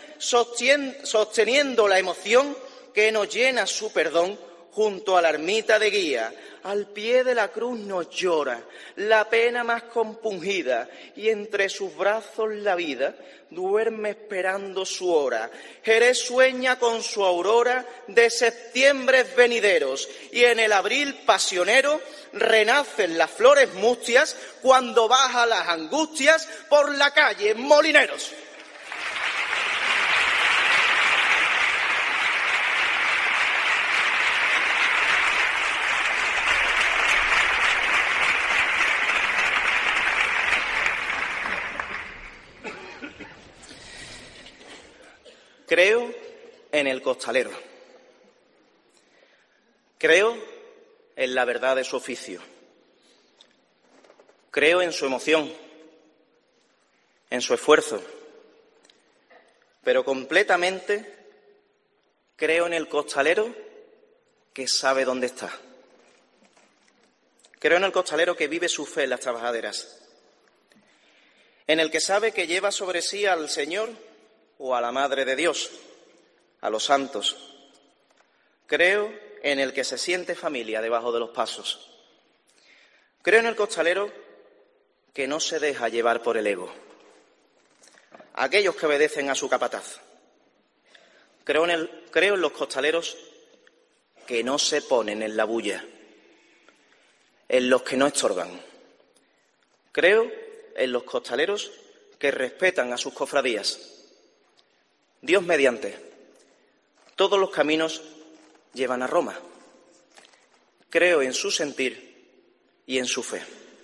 sosteniendo la emoción que nos llena su perdón junto a la ermita de guía. Al pie de la cruz nos llora la pena más compungida y entre sus brazos la vida duerme esperando su hora. Jerez sueña con su aurora de septiembres venideros y en el abril pasionero renacen las flores mustias cuando baja las angustias por la calle Molineros. Creo en el costalero. Creo en la verdad de su oficio. Creo en su emoción, en su esfuerzo, pero completamente creo en el costalero que sabe dónde está. Creo en el costalero que vive su fe en las trabajaderas, en el que sabe que lleva sobre sí al Señor o a la Madre de Dios, a los santos. Creo en el que se siente familia debajo de los pasos. Creo en el costalero que no se deja llevar por el ego, aquellos que obedecen a su capataz. Creo en, el, creo en los costaleros que no se ponen en la bulla, en los que no estorban. Creo en los costaleros que respetan a sus cofradías. Dios mediante, todos los caminos llevan a Roma. Creo en su sentir y en su fe.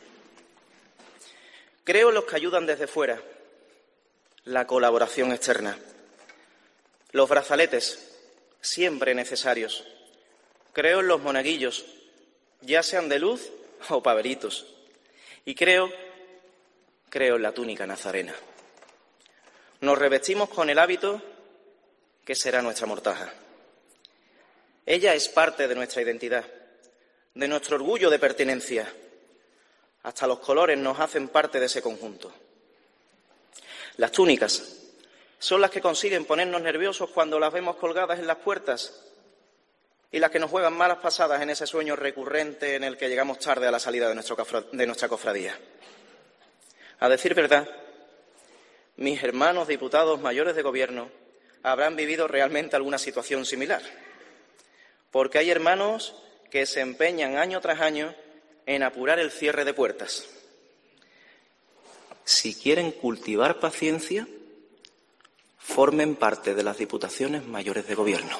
Creo en los que ayudan desde fuera, la colaboración externa. Los brazaletes, siempre necesarios. Creo en los monaguillos, ya sean de luz o paveritos. Y creo, creo en la túnica nazarena. Nos revestimos con el hábito que será nuestra mortaja. Ella es parte de nuestra identidad, de nuestro orgullo de pertenencia. Hasta los colores nos hacen parte de ese conjunto. Las túnicas son las que consiguen ponernos nerviosos cuando las vemos colgadas en las puertas y las que nos juegan malas pasadas en ese sueño recurrente en el que llegamos tarde a la salida de, nuestro cofra- de nuestra cofradía. A decir verdad, mis hermanos diputados mayores de gobierno habrán vivido realmente alguna situación similar, porque hay hermanos que se empeñan año tras año en apurar el cierre de puertas. Si quieren cultivar paciencia, formen parte de las diputaciones mayores de gobierno.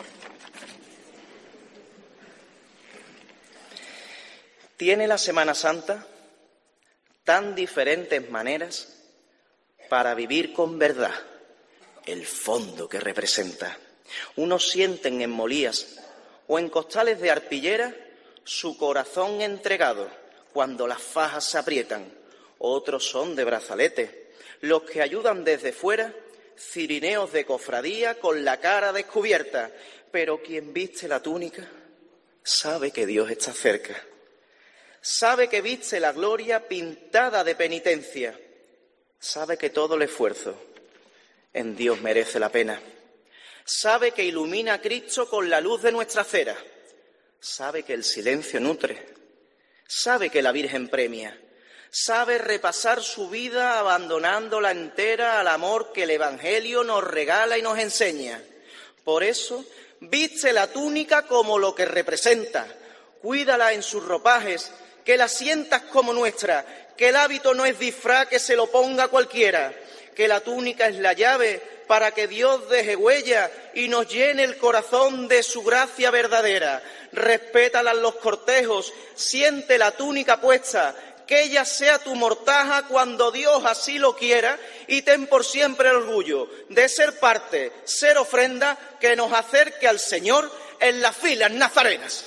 Tiene la Semana Santa tan diferentes maneras para vivir con verdad el fondo que representa. Unos sienten en Molías o en costales de arpillera su corazón entregado cuando las fajas se aprietan. Otros son de brazalete, los que ayudan desde fuera, cirineos de cofradía con la cara descubierta. Pero quien viste la túnica sabe que Dios está cerca. Sabe que viste la gloria pintada de penitencia. Sabe que todo el esfuerzo en Dios merece la pena. Sabe que ilumina a Cristo con la luz de nuestra cera. Sabe que el silencio nutre. Sabe que la Virgen premia. Sabe repasar su vida abandonándola entera al amor que el Evangelio nos regala y nos enseña. Por eso, viste la túnica como lo que representa. Cuídala en sus ropajes, que la sientas como nuestra, que el hábito no es disfraz que se lo ponga cualquiera, que la túnica es la llave para que Dios deje huella y nos llene el corazón de su gracia verdadera. Respétala en los cortejos, siente la túnica puesta, que ella sea tu mortaja cuando Dios así lo quiera, y ten por siempre el orgullo de ser parte, ser ofrenda que nos acerque al Señor en las filas nazarenas.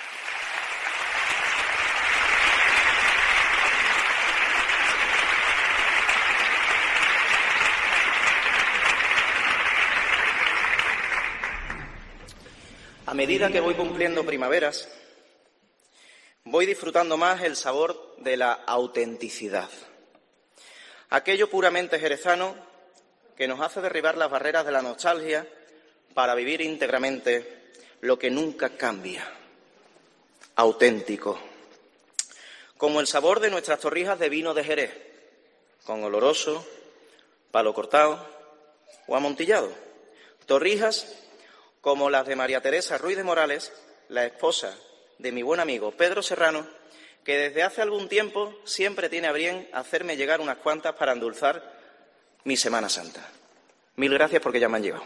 A medida que voy cumpliendo primaveras, voy disfrutando más el sabor de la autenticidad. Aquello puramente jerezano que nos hace derribar las barreras de la nostalgia para vivir íntegramente lo que nunca cambia. Auténtico. Como el sabor de nuestras torrijas de vino de Jerez, con oloroso, palo cortado o amontillado. Torrijas como las de María Teresa Ruiz de Morales, la esposa de mi buen amigo Pedro Serrano, que desde hace algún tiempo siempre tiene a bien hacerme llegar unas cuantas para endulzar mi Semana Santa. Mil gracias porque ya me han llegado.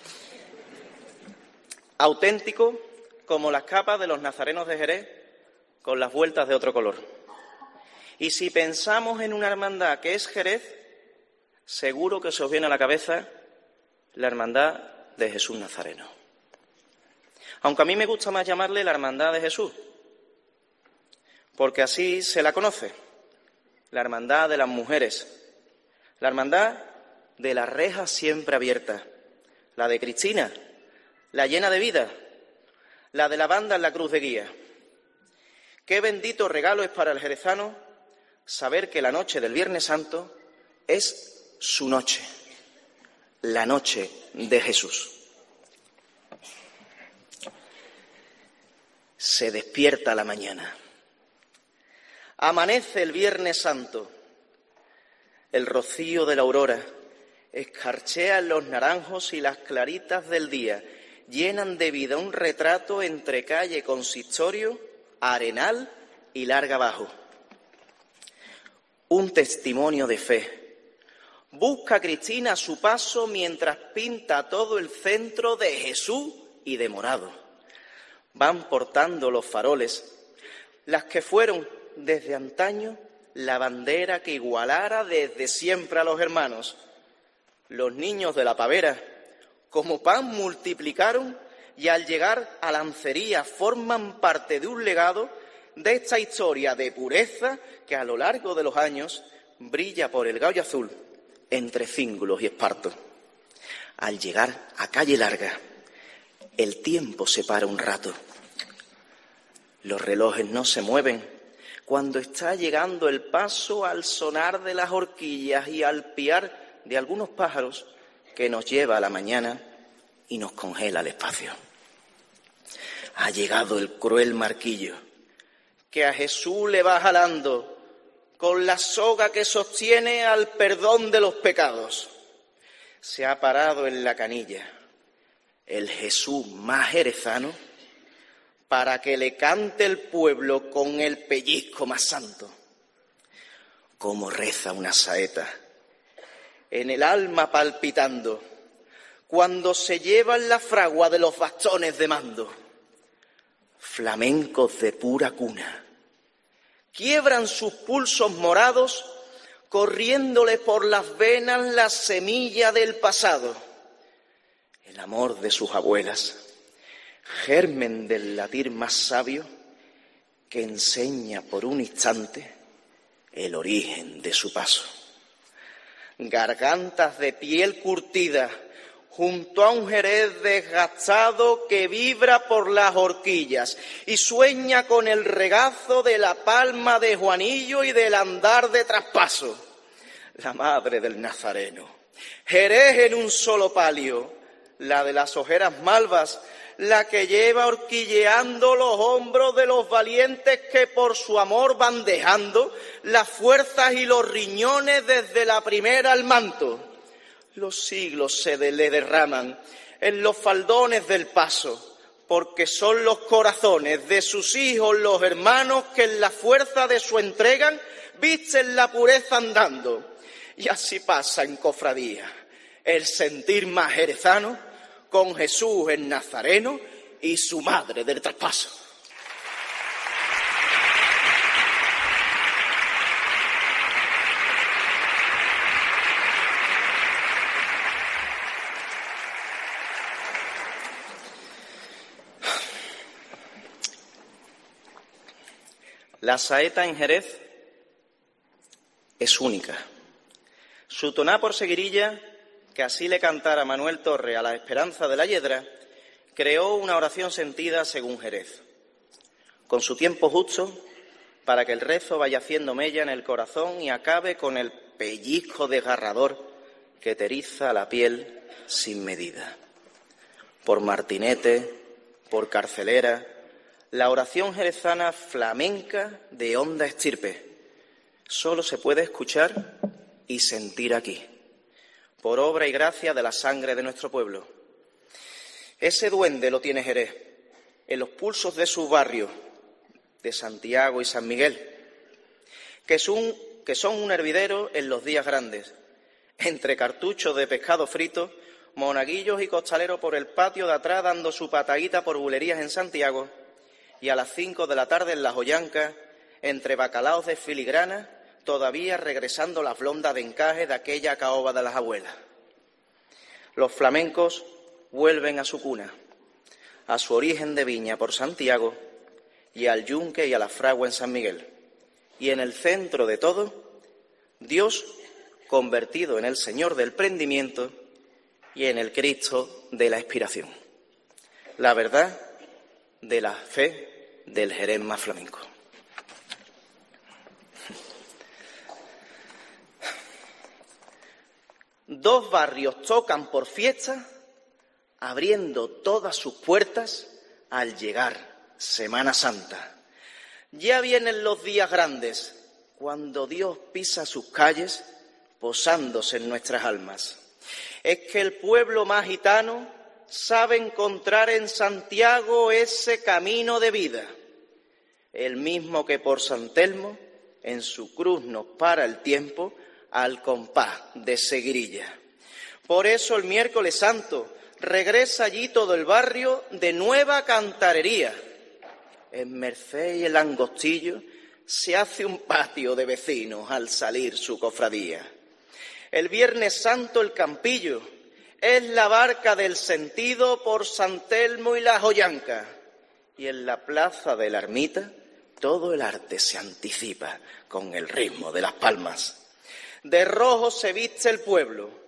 Auténtico como las capas de los nazarenos de Jerez con las vueltas de otro color. Y si pensamos en una hermandad que es Jerez, seguro que se os viene a la cabeza la hermandad de Jesús Nazareno. Aunque a mí me gusta más llamarle la Hermandad de Jesús, porque así se la conoce, la Hermandad de las Mujeres, la Hermandad de la Reja Siempre Abierta, la de Cristina, la llena de vida, la de la banda en la cruz de guía. Qué bendito regalo es para el jerezano saber que la noche del Viernes Santo es su noche, la noche de Jesús. Se despierta la mañana. Amanece el Viernes Santo. El rocío de la aurora escarchea en los naranjos y las claritas del día. Llenan de vida un retrato entre calle Consistorio, Arenal y Larga Abajo. Un testimonio de fe. Busca Cristina a su paso mientras pinta todo el centro de Jesús y de morado. Van portando los faroles, las que fueron desde antaño la bandera que igualara desde siempre a los hermanos. Los niños de la pavera, como pan multiplicaron y al llegar a Lancería forman parte de un legado de esta historia de pureza que a lo largo de los años brilla por el gallo azul entre cíngulos y espartos. Al llegar a Calle Larga, el tiempo se para un rato. Los relojes no se mueven cuando está llegando el paso al sonar de las horquillas y al piar de algunos pájaros que nos lleva a la mañana y nos congela el espacio. Ha llegado el cruel marquillo que a Jesús le va jalando con la soga que sostiene al perdón de los pecados. Se ha parado en la canilla el Jesús más jerezano para que le cante el pueblo con el pellizco más santo. Como reza una saeta en el alma palpitando cuando se llevan la fragua de los bastones de mando. Flamencos de pura cuna quiebran sus pulsos morados corriéndole por las venas la semilla del pasado. El amor de sus abuelas, germen del latir más sabio que enseña por un instante el origen de su paso. Gargantas de piel curtida junto a un Jerez desgastado que vibra por las horquillas y sueña con el regazo de la palma de Juanillo y del andar de traspaso. La madre del Nazareno, Jerez en un solo palio, la de las ojeras malvas, la que lleva horquilleando los hombros de los valientes que por su amor van dejando las fuerzas y los riñones desde la primera al manto. Los siglos se de, le derraman en los faldones del paso, porque son los corazones de sus hijos los hermanos que en la fuerza de su entrega visten la pureza andando. Y así pasa en cofradía el sentir más jerezano con Jesús el Nazareno y su madre del traspaso. La saeta en Jerez es única. Su toná por seguirilla, que así le cantara Manuel Torre a la esperanza de la yedra, creó una oración sentida según Jerez, con su tiempo justo para que el rezo vaya haciendo mella en el corazón y acabe con el pellizco desgarrador que te eriza la piel sin medida. Por Martinete, por Carcelera, la oración jerezana flamenca de honda estirpe solo se puede escuchar y sentir aquí, por obra y gracia de la sangre de nuestro pueblo. Ese duende lo tiene Jerez en los pulsos de sus barrios, de Santiago y San Miguel, que son, que son un hervidero en los días grandes, entre cartuchos de pescado frito, monaguillos y costaleros por el patio de atrás dando su patadita por bulerías en Santiago, y a las cinco de la tarde en las Hoyancas, entre bacalaos de filigrana, todavía regresando las blondas de encaje de aquella caoba de las abuelas. Los flamencos vuelven a su cuna, a su origen de viña por Santiago y al yunque y a la fragua en San Miguel. Y en el centro de todo, Dios convertido en el Señor del prendimiento y en el Cristo de la expiración. La verdad de la fe del Jerez más flamenco. Dos barrios tocan por fiesta, abriendo todas sus puertas al llegar Semana Santa. Ya vienen los días grandes, cuando Dios pisa sus calles, posándose en nuestras almas. Es que el pueblo más gitano sabe encontrar en Santiago ese camino de vida, el mismo que por San Telmo en su cruz nos para el tiempo al compás de seguirilla. Por eso el miércoles santo regresa allí todo el barrio de nueva cantarería. En Merced y el Angostillo se hace un patio de vecinos al salir su cofradía. El viernes santo el Campillo es la barca del sentido por San Telmo y las Hoyancas. Y en la plaza de la Ermita todo el arte se anticipa con el ritmo de las palmas. De rojo se viste el pueblo,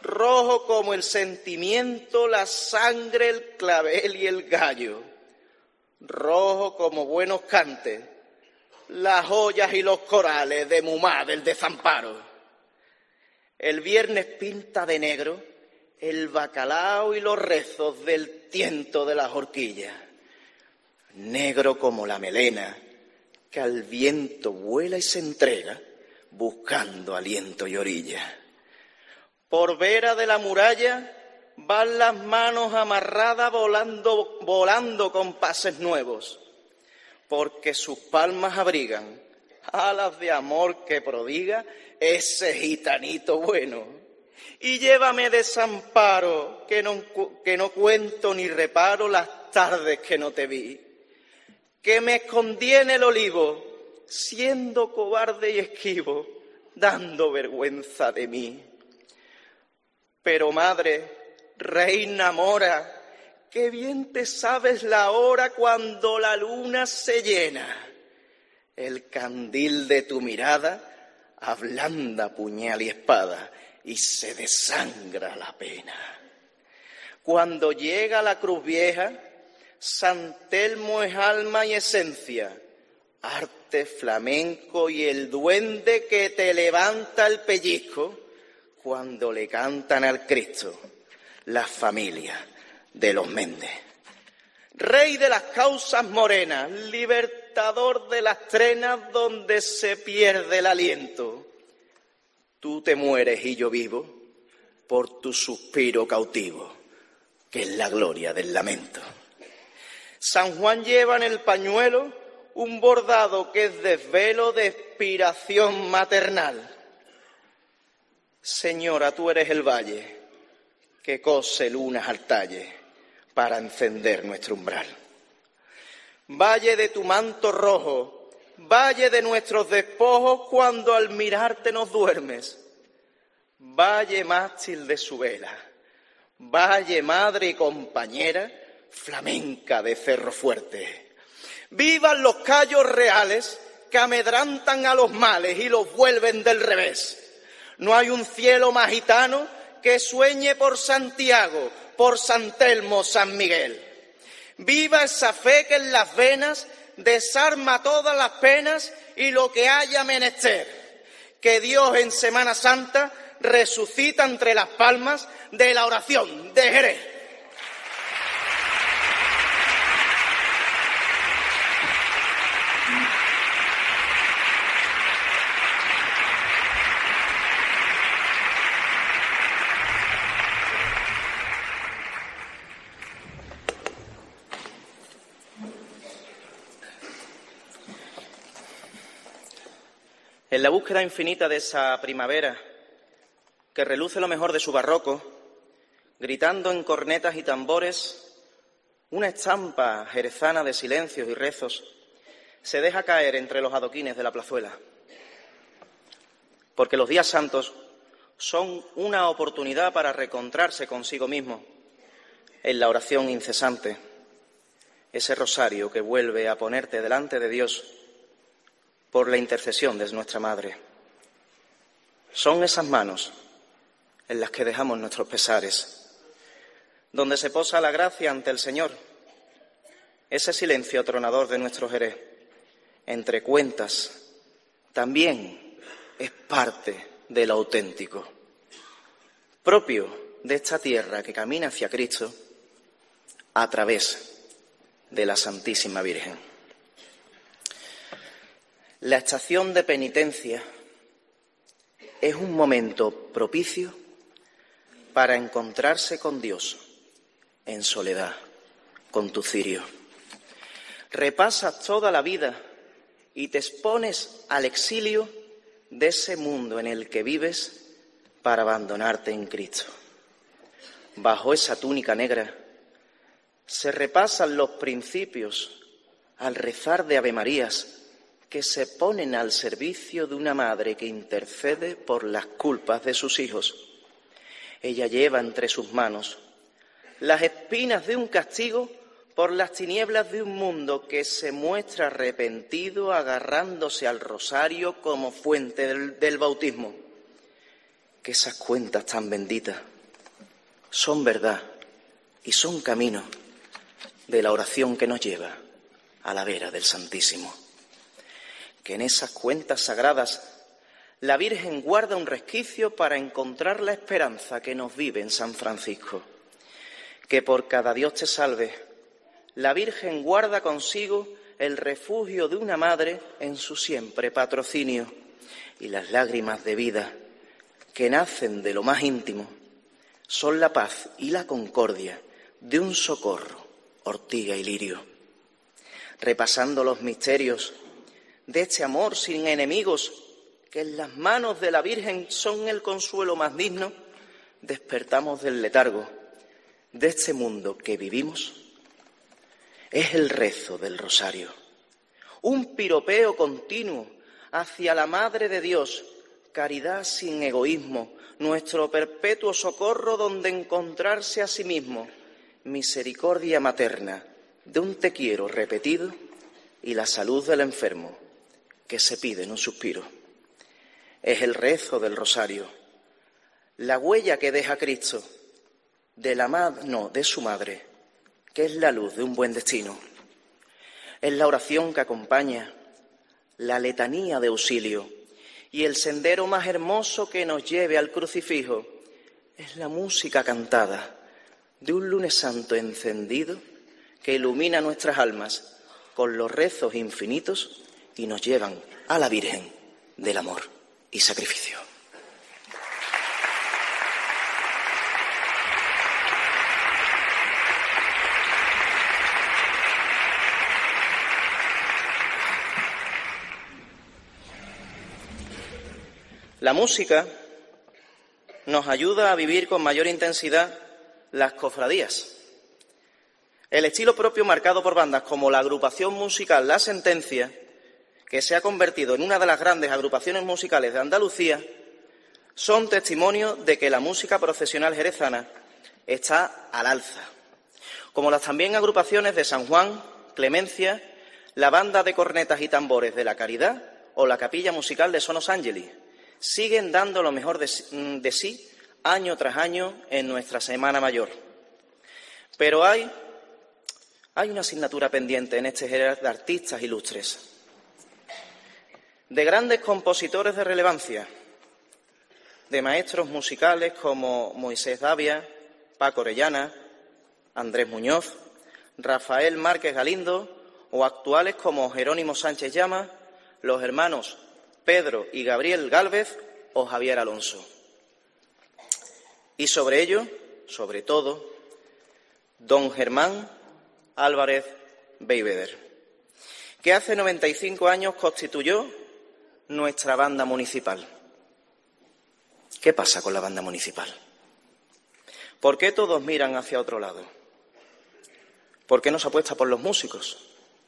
rojo como el sentimiento, la sangre, el clavel y el gallo, rojo como buenos cantes, las joyas y los corales de Mumá del desamparo. El viernes pinta de negro el bacalao y los rezos del tiento de las horquillas, negro como la melena que al viento vuela y se entrega buscando aliento y orilla. Por vera de la muralla van las manos amarradas volando, volando con pases nuevos, porque sus palmas abrigan alas de amor que prodiga ese gitanito bueno. Y llévame desamparo, que no, que no cuento ni reparo las tardes que no te vi, que me escondí en el olivo, siendo cobarde y esquivo, dando vergüenza de mí. Pero madre, reina mora, qué bien te sabes la hora cuando la luna se llena. El candil de tu mirada ablanda puñal y espada y se desangra la pena. Cuando llega la cruz vieja, San Telmo es alma y esencia, arte flamenco y el duende que te levanta el pellizco cuando le cantan al Cristo la familia de los Méndez. Rey de las causas morenas, libertador de las trenas donde se pierde el aliento, tú te mueres y yo vivo por tu suspiro cautivo, que es la gloria del lamento. San Juan lleva en el pañuelo un bordado que es desvelo de expiración maternal. Señora, tú eres el valle que cose lunas al talle para encender nuestro umbral. Valle de tu manto rojo, valle de nuestros despojos cuando al mirarte nos duermes. Valle mástil de su vela, valle madre y compañera, flamenca de Cerro Fuerte. ¡Vivan los callos reales que amedrantan a los males y los vuelven del revés! No hay un cielo más gitano que sueñe por Santiago, por San Telmo, San Miguel. ¡Viva esa fe que en las venas desarma todas las penas y lo que haya menester! Que Dios en Semana Santa resucita entre las palmas de la oración de Jerez. En la búsqueda infinita de esa primavera que reluce lo mejor de su barroco, gritando en cornetas y tambores una estampa jerezana de silencios y rezos, se deja caer entre los adoquines de la plazuela. Porque los días santos son una oportunidad para reencontrarse consigo mismo en la oración incesante, ese rosario que vuelve a ponerte delante de Dios por la intercesión de nuestra Madre. Son esas manos en las que dejamos nuestros pesares, donde se posa la gracia ante el Señor, ese silencio atronador de nuestro Jerez, entre cuentas, también es parte de lo auténtico, propio de esta tierra que camina hacia Cristo a través de la Santísima Virgen. La estación de penitencia es un momento propicio para encontrarse con Dios en soledad, con tu cirio. Repasas toda la vida y te expones al exilio de ese mundo en el que vives para abandonarte en Cristo. Bajo esa túnica negra se repasan los principios al rezar de Avemarías que se ponen al servicio de una madre que intercede por las culpas de sus hijos. Ella lleva entre sus manos las espinas de un castigo por las tinieblas de un mundo que se muestra arrepentido agarrándose al rosario como fuente del, del bautismo. que esas cuentas tan benditas son verdad y son camino de la oración que nos lleva a la vera del Santísimo. Que en esas cuentas sagradas la Virgen guarda un resquicio para encontrar la esperanza que nos vive en San Francisco. Que por cada Dios te salve, la Virgen guarda consigo el refugio de una madre en su siempre patrocinio, y las lágrimas de vida que nacen de lo más íntimo son la paz y la concordia de un socorro, ortiga y lirio. Repasando los misterios de este amor sin enemigos, que en las manos de la Virgen son el consuelo más digno, despertamos del letargo de este mundo que vivimos. Es el rezo del rosario, un piropeo continuo hacia la Madre de Dios, caridad sin egoísmo, nuestro perpetuo socorro donde encontrarse a sí mismo, misericordia materna de un te quiero repetido y la salud del enfermo que se pide en un suspiro. Es el rezo del rosario, la huella que deja Cristo de la mano de su madre, que es la luz de un buen destino. Es la oración que acompaña la letanía de auxilio y el sendero más hermoso que nos lleve al crucifijo. Es la música cantada de un lunes santo encendido que ilumina nuestras almas con los rezos infinitos y nos llevan a la Virgen del amor y sacrificio. La música nos ayuda a vivir con mayor intensidad las cofradías. El estilo propio marcado por bandas como la agrupación musical La Sentencia, que se ha convertido en una de las grandes agrupaciones musicales de Andalucía, son testimonio de que la música procesional jerezana está al alza, como las también agrupaciones de San Juan, Clemencia, la Banda de Cornetas y Tambores de la Caridad o la Capilla Musical de Sonos Angeli. Siguen dando lo mejor de, de sí año tras año en nuestra Semana Mayor. Pero hay, hay una asignatura pendiente en este género de artistas ilustres, de grandes compositores de relevancia, de maestros musicales como Moisés Davia, Paco Orellana, Andrés Muñoz, Rafael Márquez Galindo o actuales como Jerónimo Sánchez Llama, los hermanos Pedro y Gabriel Gálvez o Javier Alonso. Y sobre ello, sobre todo, don Germán Álvarez Beiveder, que hace noventa y cinco años constituyó nuestra banda municipal. ¿Qué pasa con la banda municipal? ¿Por qué todos miran hacia otro lado? ¿Por qué no se apuesta por los músicos?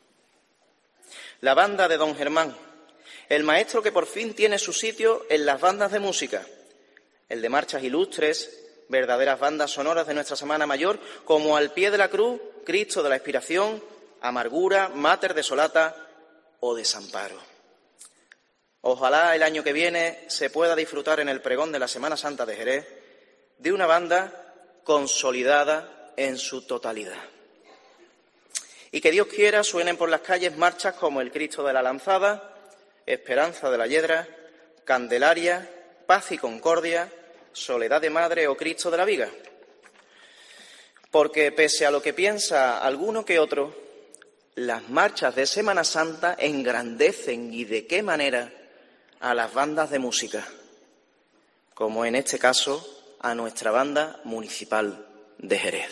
La banda de don Germán, el maestro que por fin tiene su sitio en las bandas de música, el de marchas ilustres, verdaderas bandas sonoras de nuestra Semana Mayor, como Al pie de la cruz, Cristo de la Expiración, Amargura, Mater desolata o Desamparo. Ojalá el año que viene se pueda disfrutar en el pregón de la Semana Santa de Jerez de una banda consolidada en su totalidad. Y que Dios quiera suenen por las calles marchas como el Cristo de la Lanzada, Esperanza de la Yedra, Candelaria, Paz y Concordia, Soledad de Madre o Cristo de la Viga. Porque pese a lo que piensa alguno que otro, las marchas de Semana Santa engrandecen y de qué manera a las bandas de música, como en este caso a nuestra banda municipal de Jerez.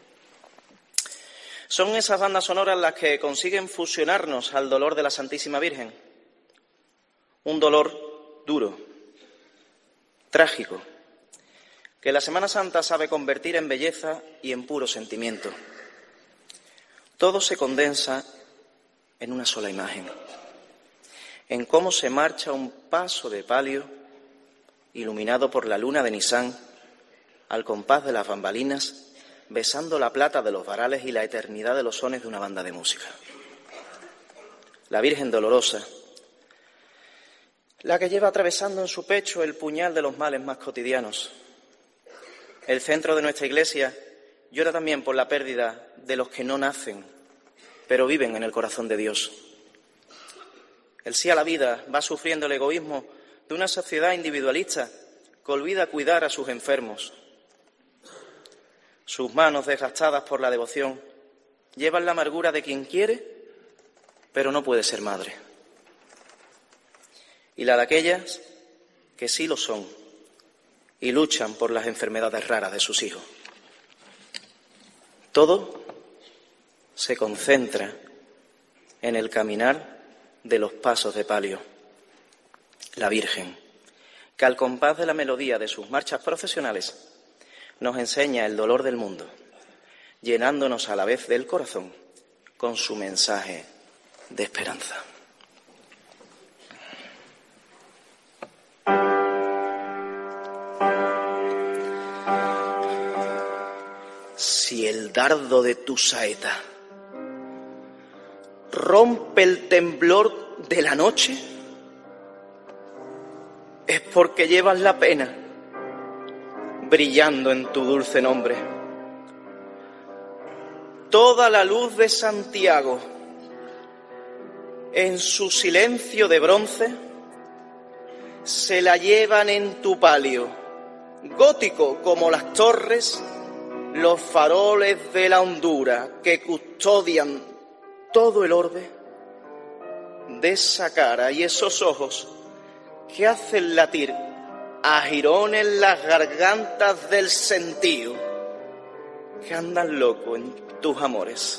Son esas bandas sonoras las que consiguen fusionarnos al dolor de la Santísima Virgen. Un dolor duro, trágico, que la Semana Santa sabe convertir en belleza y en puro sentimiento. Todo se condensa en una sola imagen, en cómo se marcha un paso de palio iluminado por la luna de Nisán, al compás de las bambalinas, besando la plata de los varales y la eternidad de los sones de una banda de música. La Virgen Dolorosa, la que lleva atravesando en su pecho el puñal de los males más cotidianos. El centro de nuestra Iglesia llora también por la pérdida de los que no nacen, pero viven en el corazón de Dios. El sí a la vida va sufriendo el egoísmo de una sociedad individualista que olvida cuidar a sus enfermos. Sus manos desgastadas por la devoción llevan la amargura de quien quiere, pero no puede ser madre. Y la de aquellas que sí lo son y luchan por las enfermedades raras de sus hijos. Todo se concentra en el caminar de los pasos de palio. La Virgen, que al compás de la melodía de sus marchas procesionales nos enseña el dolor del mundo, llenándonos a la vez del corazón con su mensaje de esperanza. Si el dardo de tu saeta rompe el temblor de la noche, es porque llevas la pena brillando en tu dulce nombre. Toda la luz de Santiago, en su silencio de bronce, se la llevan en tu palio, gótico como las torres, los faroles de la hondura que custodian todo el orbe de esa cara y esos ojos que hacen latir a jirones las gargantas del sentido, que andan locos en tus amores.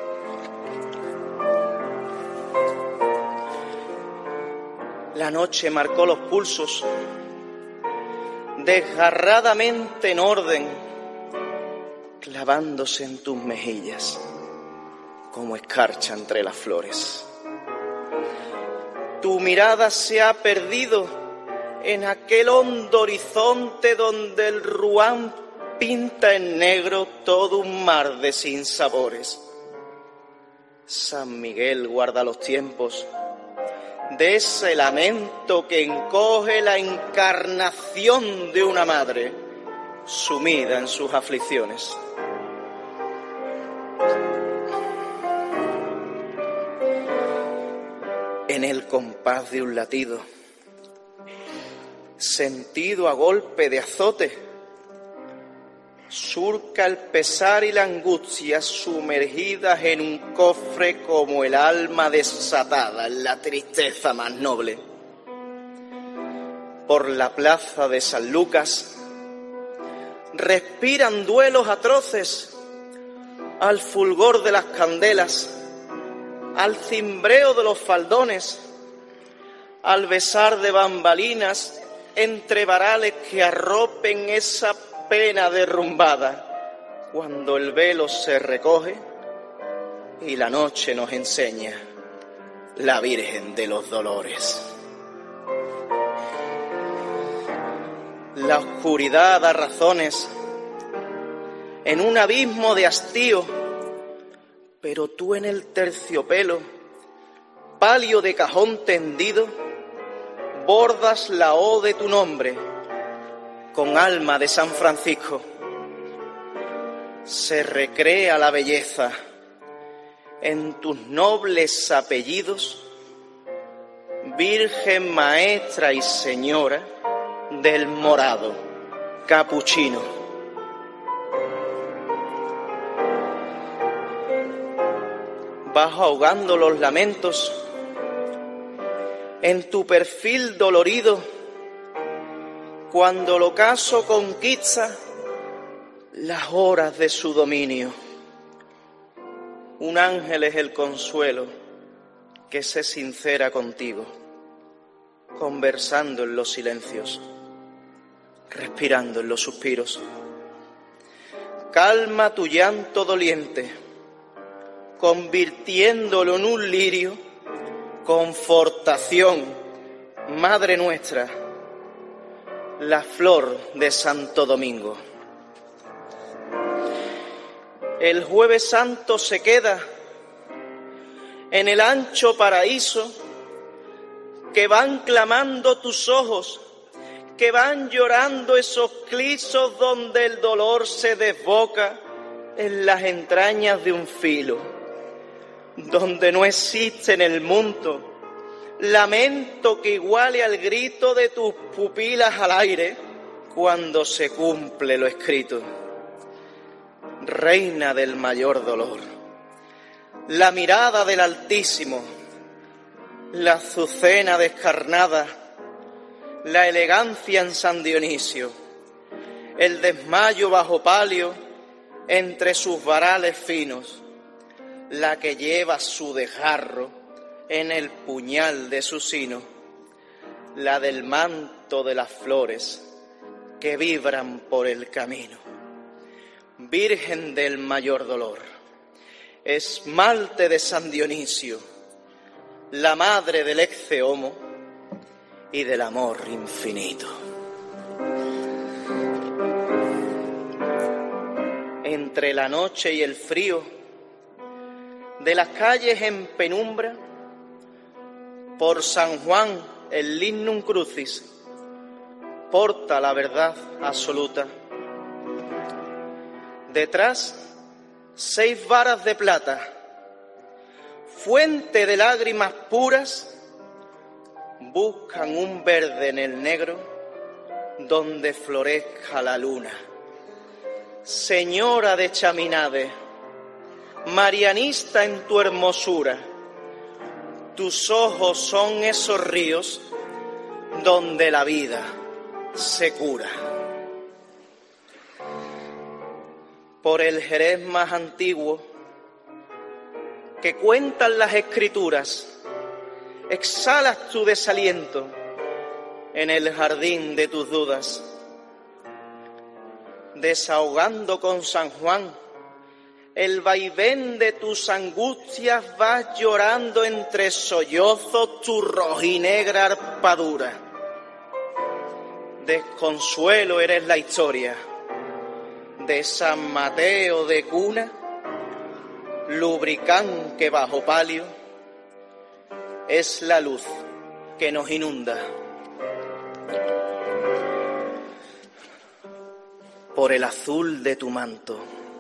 La noche marcó los pulsos desgarradamente en orden, clavándose en tus mejillas como escarcha entre las flores. Tu mirada se ha perdido en aquel hondo horizonte donde el ruán pinta en negro todo un mar de sinsabores. San Miguel guarda los tiempos de ese lamento que encoge la encarnación de una madre sumida en sus aflicciones. En el compás de un latido, sentido a golpe de azote, surca el pesar y la angustia sumergidas en un cofre como el alma desatada en la tristeza más noble. Por la plaza de San Lucas respiran duelos atroces al fulgor de las candelas, al cimbreo de los faldones, al besar de bambalinas entre varales que arropen esa pena derrumbada, cuando el velo se recoge y la noche nos enseña la Virgen de los Dolores. La oscuridad da razones en un abismo de hastío, pero tú en el terciopelo, palio de cajón tendido, bordas la O de tu nombre con alma de San Francisco. Se recrea la belleza en tus nobles apellidos, Virgen Maestra y Señora del morado capuchino. Vas ahogando los lamentos en tu perfil dolorido, cuando el ocaso conquista las horas de su dominio. Un ángel es el consuelo que se sincera contigo, conversando en los silencios, respirando en los suspiros. Calma tu llanto doliente, convirtiéndolo en un lirio, confortación, Madre nuestra, la flor de Santo Domingo. El Jueves Santo se queda en el ancho paraíso, que van clamando tus ojos, que van llorando esos clisos donde el dolor se desboca en las entrañas de un filo, donde no existe en el mundo lamento que iguale al grito de tus pupilas al aire cuando se cumple lo escrito. Reina del mayor dolor, la mirada del Altísimo, la azucena descarnada, la elegancia en San Dionisio, el desmayo bajo palio entre sus varales finos, la que lleva su desgarro en el puñal de su sino, la del manto de las flores que vibran por el camino. Virgen del mayor dolor, esmalte de San Dionisio, la madre del ecce homo y del amor infinito. Entre la noche y el frío de las calles en penumbra, por San Juan el lignum crucis porta la verdad absoluta. Detrás, seis varas de plata, fuente de lágrimas puras, buscan un verde en el negro donde florezca la luna. Señora de Chaminade, marianista en tu hermosura, tus ojos son esos ríos donde la vida se cura. Por el Jerez más antiguo que cuentan las escrituras, exhalas tu desaliento en el jardín de tus dudas. Desahogando con San Juan el vaivén de tus angustias, vas llorando entre sollozos tu rojinegra arpadura. Desconsuelo eres la historia de San Mateo de cuna, lubricán que bajo palio es la luz que nos inunda. Por el azul de tu manto,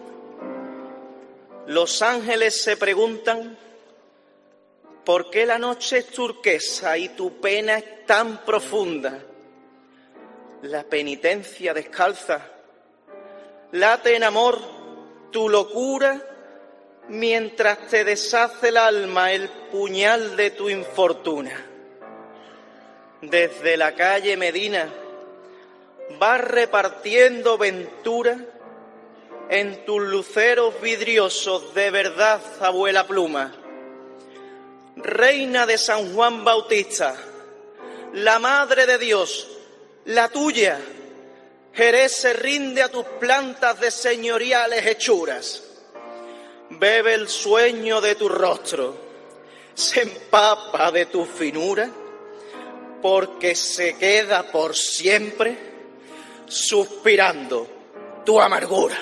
los ángeles se preguntan por qué la noche es turquesa y tu pena es tan profunda. La penitencia descalza late en amor tu locura, mientras te deshace el alma el puñal de tu infortuna. Desde la calle Medina vas repartiendo ventura en tus luceros vidriosos de verdad, abuela pluma. Reina de San Juan Bautista, la Madre de Dios, la tuya, Jerez se rinde a tus plantas de señoriales hechuras. Bebe el sueño de tu rostro, se empapa de tu finura, porque se queda por siempre suspirando tu amargura.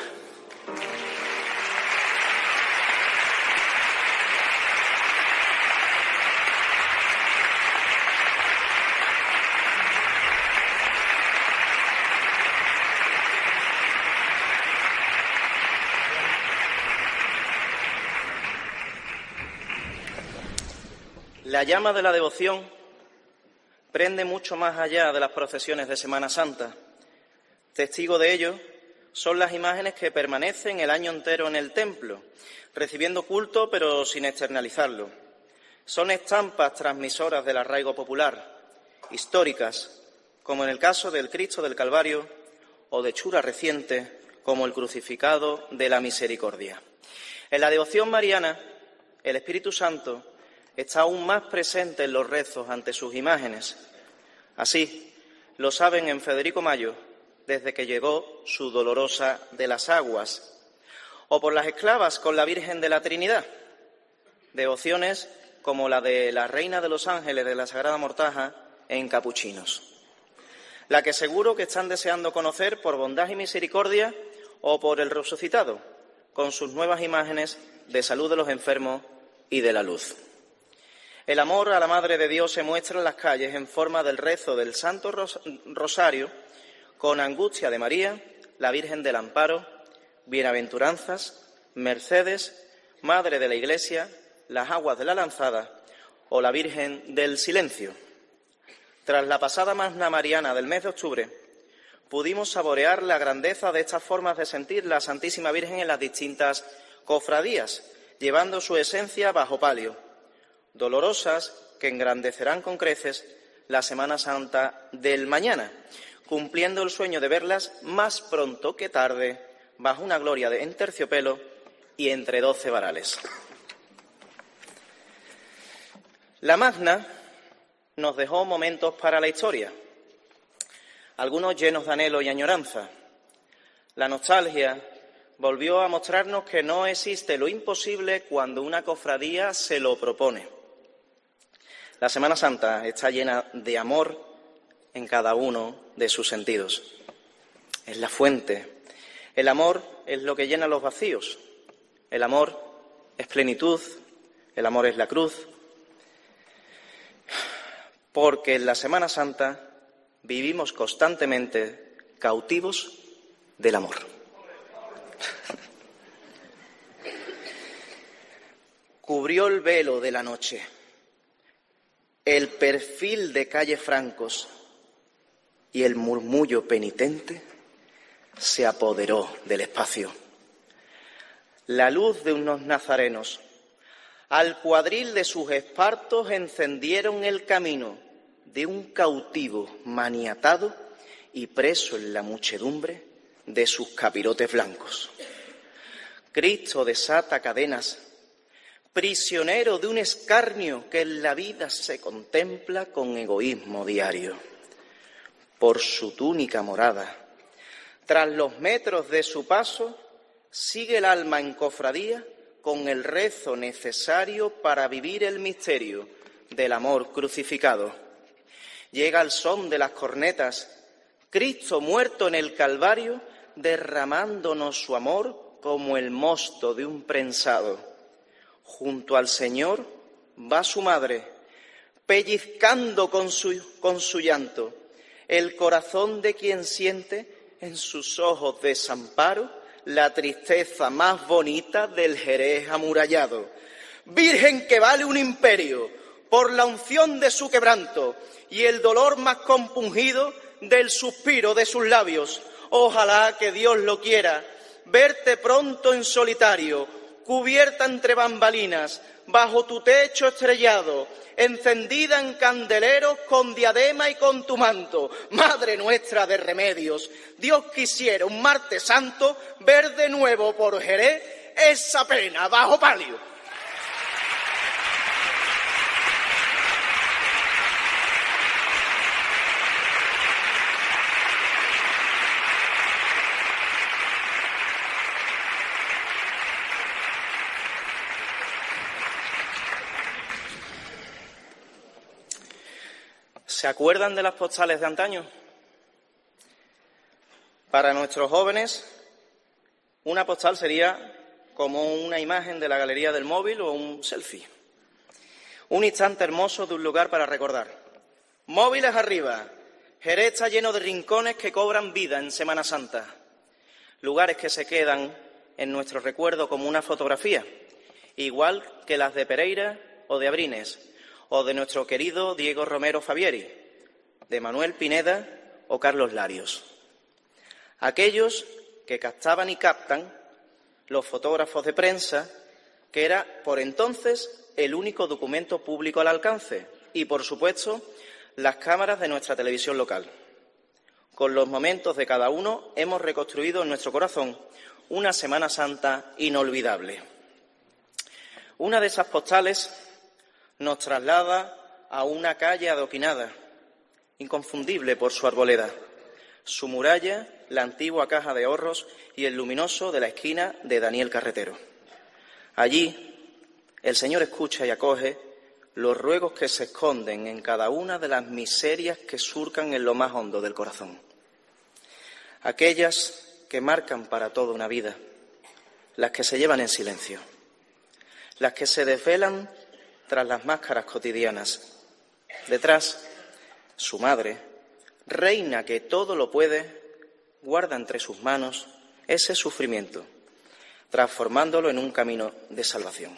La llama de la devoción prende mucho más allá de las procesiones de Semana Santa. Testigo de ello son las imágenes que permanecen el año entero en el templo, recibiendo culto pero sin externalizarlo. Son estampas transmisoras del arraigo popular, históricas, como en el caso del Cristo del Calvario, o de hechura reciente, como el crucificado de la Misericordia. En la devoción mariana, el Espíritu Santo está aún más presente en los rezos ante sus imágenes. Así lo saben en Federico Mayo desde que llegó su Dolorosa de las Aguas, o por las esclavas con la Virgen de la Trinidad, devociones como la de la Reina de los Ángeles de la Sagrada Mortaja en Capuchinos, la que seguro que están deseando conocer por bondad y misericordia o por el resucitado, con sus nuevas imágenes de salud de los enfermos y de la luz. El amor a la Madre de Dios se muestra en las calles en forma del rezo del Santo Rosario, con Angustia de María, la Virgen del Amparo, Bienaventuranzas, Mercedes, Madre de la Iglesia, las Aguas de la Lanzada o la Virgen del Silencio. Tras la pasada Magna Mariana del mes de octubre, pudimos saborear la grandeza de estas formas de sentir la Santísima Virgen en las distintas cofradías, llevando su esencia bajo palio, dolorosas que engrandecerán con creces la Semana Santa del mañana, cumpliendo el sueño de verlas más pronto que tarde, bajo una gloria de en terciopelo y entre doce varales. La Magna nos dejó momentos para la historia, algunos llenos de anhelo y añoranza. La nostalgia volvió a mostrarnos que no existe lo imposible cuando una cofradía se lo propone. La Semana Santa está llena de amor en cada uno de sus sentidos. Es la fuente. El amor es lo que llena los vacíos. El amor es plenitud. El amor es la cruz. Porque en la Semana Santa vivimos constantemente cautivos del amor. Cubrió el velo de la noche, el perfil de calle Francos y el murmullo penitente se apoderó del espacio. La luz de unos nazarenos al cuadril de sus espartos encendieron el camino de un cautivo maniatado y preso en la muchedumbre de sus capirotes blancos. Cristo desata cadenas, prisionero de un escarnio que en la vida se contempla con egoísmo diario. Por su túnica morada, tras los metros de su paso, sigue el alma en cofradía con el rezo necesario para vivir el misterio del amor crucificado. Llega al son de las cornetas, Cristo muerto en el Calvario, derramándonos su amor como el mosto de un prensado. Junto al Señor va su madre, pellizcando con su, con su llanto el corazón de quien siente en sus ojos desamparo la tristeza más bonita del Jerez amurallado. Virgen que vale un imperio por la unción de su quebranto y el dolor más compungido del suspiro de sus labios. Ojalá que Dios lo quiera, verte pronto en solitario, cubierta entre bambalinas, bajo tu techo estrellado, encendida en candeleros con diadema y con tu manto. Madre nuestra de remedios, Dios quisiera un martes santo ver de nuevo por Jerez esa pena bajo palio. ¿Se acuerdan de las postales de antaño? Para nuestros jóvenes, una postal sería como una imagen de la galería del móvil o un selfie. Un instante hermoso de un lugar para recordar. Móviles arriba. Jerez está lleno de rincones que cobran vida en Semana Santa. Lugares que se quedan en nuestro recuerdo como una fotografía, igual que las de Pereira o de Abrines, o de nuestro querido Diego Romero Fabieri, de Manuel Pineda o Carlos Larios. Aquellos que captaban y captan los fotógrafos de prensa, que era por entonces el único documento público al alcance, y por supuesto las cámaras de nuestra televisión local. Con los momentos de cada uno hemos reconstruido en nuestro corazón una Semana Santa inolvidable. Una de esas postales nos traslada a una calle adoquinada, inconfundible por su arboleda, su muralla, la antigua caja de ahorros y el luminoso de la esquina de Daniel Carretero. Allí, el Señor escucha y acoge los ruegos que se esconden en cada una de las miserias que surcan en lo más hondo del corazón. Aquellas que marcan para toda una vida, las que se llevan en silencio, las que se desvelan tras las máscaras cotidianas. Detrás, su madre, reina que todo lo puede, guarda entre sus manos ese sufrimiento, transformándolo en un camino de salvación.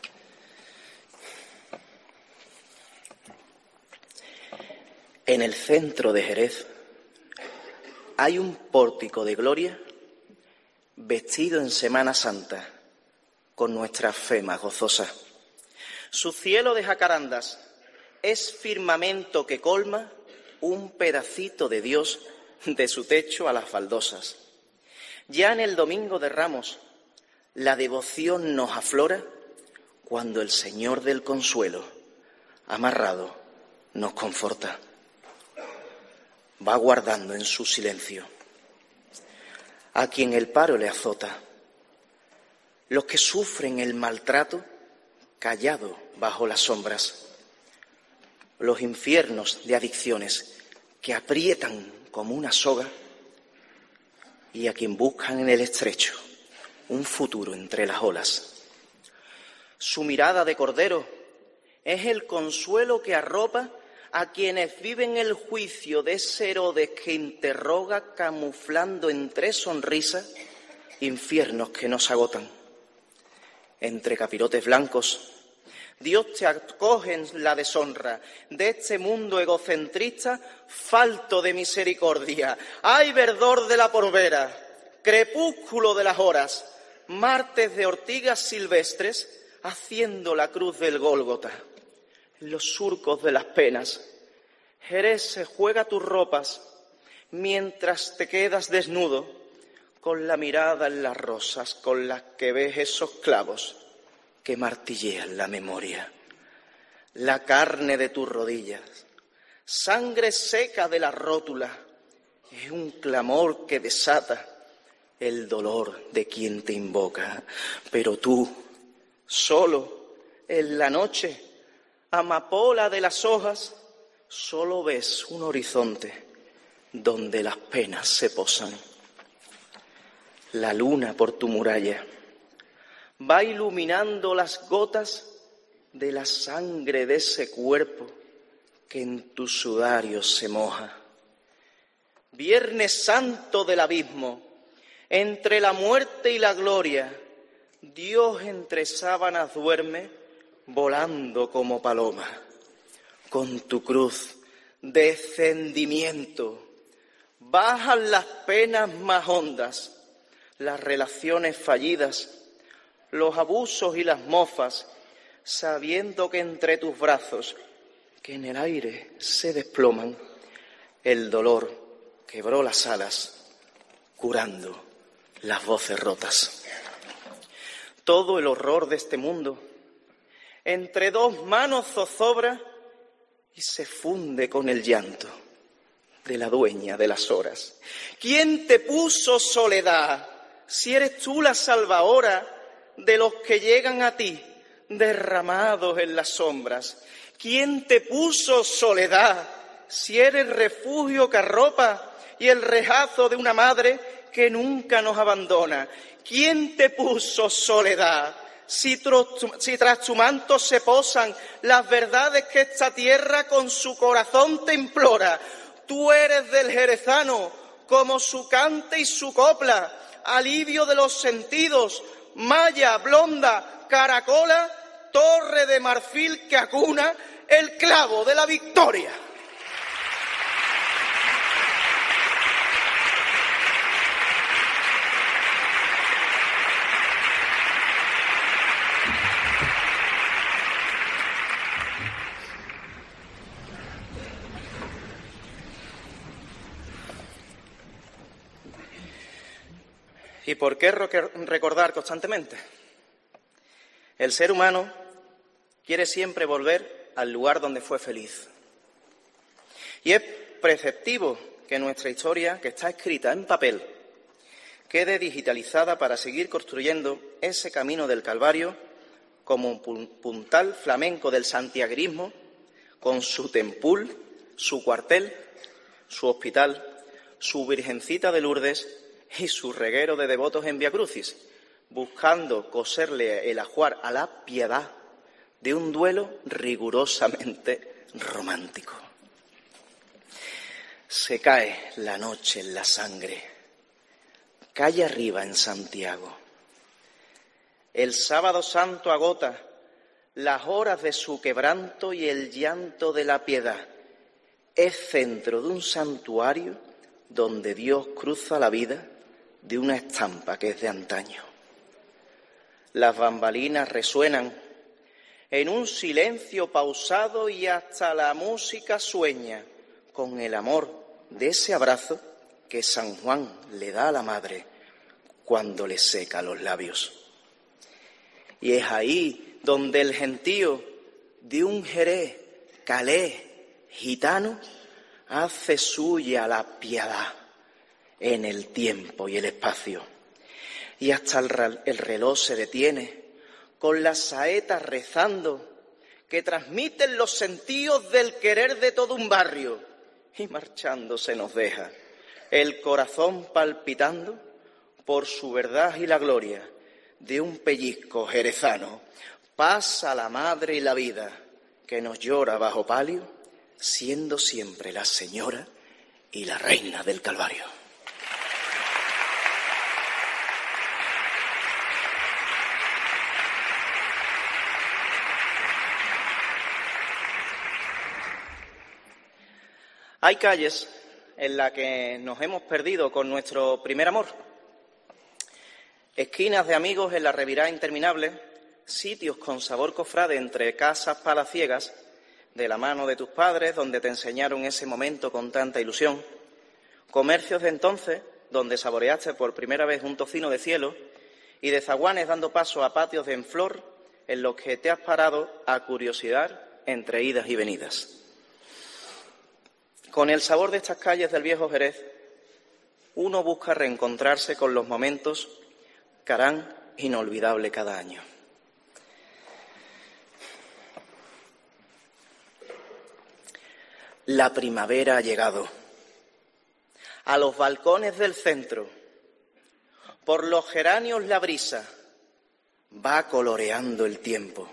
En el centro de Jerez hay un pórtico de gloria vestido en Semana Santa con nuestra fe más gozosa. Su cielo de jacarandas es firmamento que colma un pedacito de Dios de su techo a las baldosas. Ya en el Domingo de Ramos la devoción nos aflora cuando el Señor del Consuelo, amarrado, nos conforta. Va guardando en su silencio a quien el paro le azota, los que sufren el maltrato callado bajo las sombras, los infiernos de adicciones que aprietan como una soga y a quien buscan en el estrecho un futuro entre las olas. Su mirada de cordero es el consuelo que arropa a quienes viven el juicio de ese Herodes que interroga camuflando entre sonrisas infiernos que nos agotan. Entre capirotes blancos, Dios te acoge en la deshonra de este mundo egocentrista falto de misericordia. ¡Ay, verdor de la porvera! Crepúsculo de las horas, martes de ortigas silvestres haciendo la cruz del Gólgota. En los surcos de las penas, Jerez se juega tus ropas mientras te quedas desnudo con la mirada en las rosas con las que ves esos clavos que martillean la memoria. La carne de tus rodillas, sangre seca de la rótula, es un clamor que desata el dolor de quien te invoca. Pero tú, solo, en la noche, amapola de las hojas, solo ves un horizonte donde las penas se posan. La luna por tu muralla va iluminando las gotas de la sangre de ese cuerpo que en tu sudario se moja. Viernes Santo del abismo, entre la muerte y la gloria, Dios entre sábanas duerme, volando como paloma. Con tu cruz, descendimiento, bajan las penas más hondas, las relaciones fallidas, los abusos y las mofas, sabiendo que entre tus brazos, que en el aire se desploman, el dolor quebró las alas, curando las voces rotas. Todo el horror de este mundo, entre dos manos zozobra y se funde con el llanto de la dueña de las horas. ¿Quién te puso soledad, si eres tú la salvadora de los que llegan a ti, derramados en las sombras? ¿Quién te puso soledad, si eres refugio que arropa y el regazo de una madre que nunca nos abandona? ¿Quién te puso soledad, si, si tras tu manto se posan las verdades que esta tierra con su corazón te implora? Tú eres del jerezano, como su cante y su copla, alivio de los sentidos, malla, blonda, caracola, torre de marfil que acuna el clavo de la victoria. ¿Y por qué recordar constantemente? El ser humano quiere siempre volver al lugar donde fue feliz. Y es preceptivo que nuestra historia, que está escrita en papel, quede digitalizada para seguir construyendo ese camino del Calvario como un puntal flamenco del santiaguerismo, con su tempul, su cuartel, su hospital, su Virgencita de Lourdes y su reguero de devotos en Via Crucis, buscando coserle el ajuar a la piedad de un duelo rigurosamente romántico. Se cae la noche en la sangre, calle arriba en Santiago. El sábado santo agota las horas de su quebranto y el llanto de la piedad. Es centro de un santuario donde Dios cruza la vida de una estampa que es de antaño. Las bambalinas resuenan en un silencio pausado y hasta la música sueña con el amor de ese abrazo que San Juan le da a la madre cuando le seca los labios. Y es ahí donde el gentío de un Jerez, calés, gitano, hace suya la piedad en el tiempo y el espacio. Y hasta el, el reloj se detiene, con las saetas rezando, que transmiten los sentidos del querer de todo un barrio, y marchando se nos deja el corazón palpitando por su verdad y la gloria de un pellizco jerezano. Pasa la madre y la vida que nos llora bajo palio, siendo siempre la señora y la reina del Calvario. Hay calles en las que nos hemos perdido con nuestro primer amor. Esquinas de amigos en la revirada interminable, sitios con sabor cofrade entre casas palaciegas, de la mano de tus padres, donde te enseñaron ese momento con tanta ilusión. Comercios de entonces, donde saboreaste por primera vez un tocino de cielo, y de zaguanes dando paso a patios de enflor, en los que te has parado a curiosidad entre idas y venidas. Con el sabor de estas calles del viejo Jerez, uno busca reencontrarse con los momentos que harán inolvidable cada año. La primavera ha llegado. A los balcones del centro, por los geranios la brisa va coloreando el tiempo.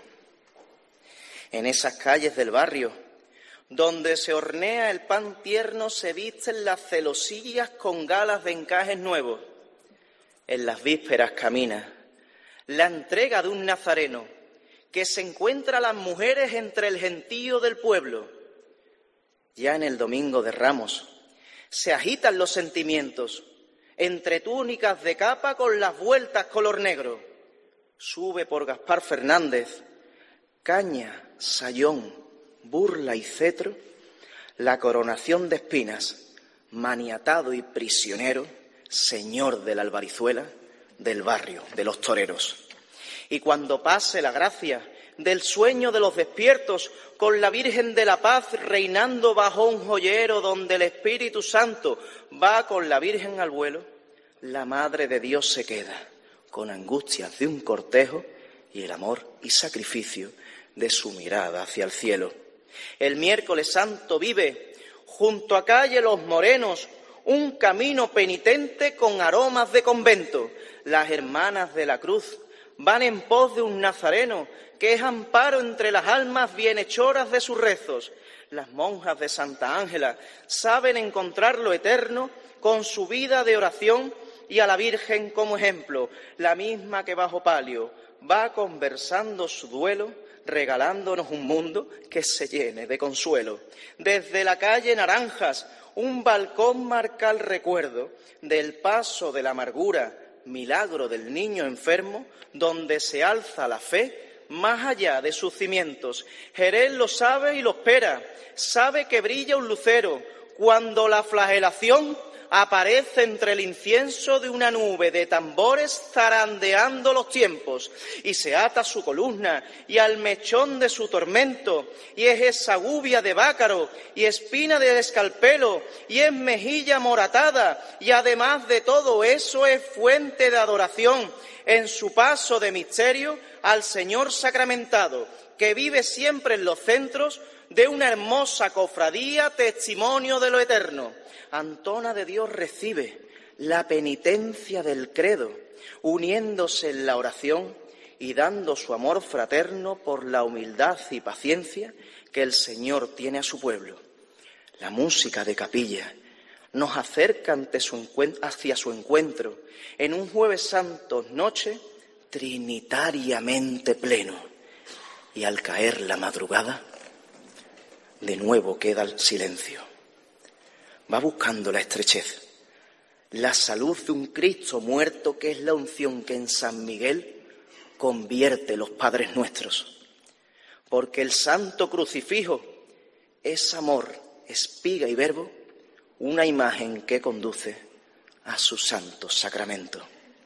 En esas calles del barrio, donde se hornea el pan tierno, se visten las celosillas con galas de encajes nuevos. En las vísperas camina la entrega de un nazareno que se encuentra a las mujeres entre el gentío del pueblo. Ya en el domingo de Ramos se agitan los sentimientos entre túnicas de capa con las vueltas color negro. Sube por Gaspar Fernández, caña, sayón, burla y cetro, la coronación de espinas, maniatado y prisionero, señor de la Albarizuela, del barrio de los toreros. Y cuando pase la gracia del sueño de los despiertos, con la Virgen de la Paz reinando bajo un joyero donde el Espíritu Santo va con la Virgen al vuelo, la Madre de Dios se queda con angustias de un cortejo y el amor y sacrificio de su mirada hacia el cielo. El miércoles santo vive junto a calle Los Morenos un camino penitente con aromas de convento. Las hermanas de la cruz van en pos de un nazareno que es amparo entre las almas bienhechoras de sus rezos. Las monjas de Santa Ángela saben encontrar lo eterno con su vida de oración y a la Virgen como ejemplo, la misma que bajo palio va conversando su duelo, regalándonos un mundo que se llene de consuelo. Desde la calle Naranjas, un balcón marca el recuerdo del paso de la amargura, milagro del niño enfermo, donde se alza la fe más allá de sus cimientos. Jerez lo sabe y lo espera, sabe que brilla un lucero cuando la flagelación aparece entre el incienso de una nube de tambores zarandeando los tiempos, y se ata su columna y al mechón de su tormento, y es esa gubia de bácaro y espina del escalpelo, y es mejilla moratada, y además de todo eso es fuente de adoración en su paso de misterio al Señor sacramentado, que vive siempre en los centros de una hermosa cofradía, testimonio de lo eterno. Antona de Dios recibe la penitencia del credo, uniéndose en la oración y dando su amor fraterno por la humildad y paciencia que el Señor tiene a su pueblo. La música de capilla nos acerca ante su encuent- hacia su encuentro en un Jueves Santo noche trinitariamente pleno. Y al caer la madrugada, de nuevo queda el silencio. Va buscando la estrechez, la salud de un Cristo muerto, que es la unción que en San Miguel convierte los Padres Nuestros. Porque el santo crucifijo es amor, espiga y verbo, una imagen que conduce a su santo sacramento.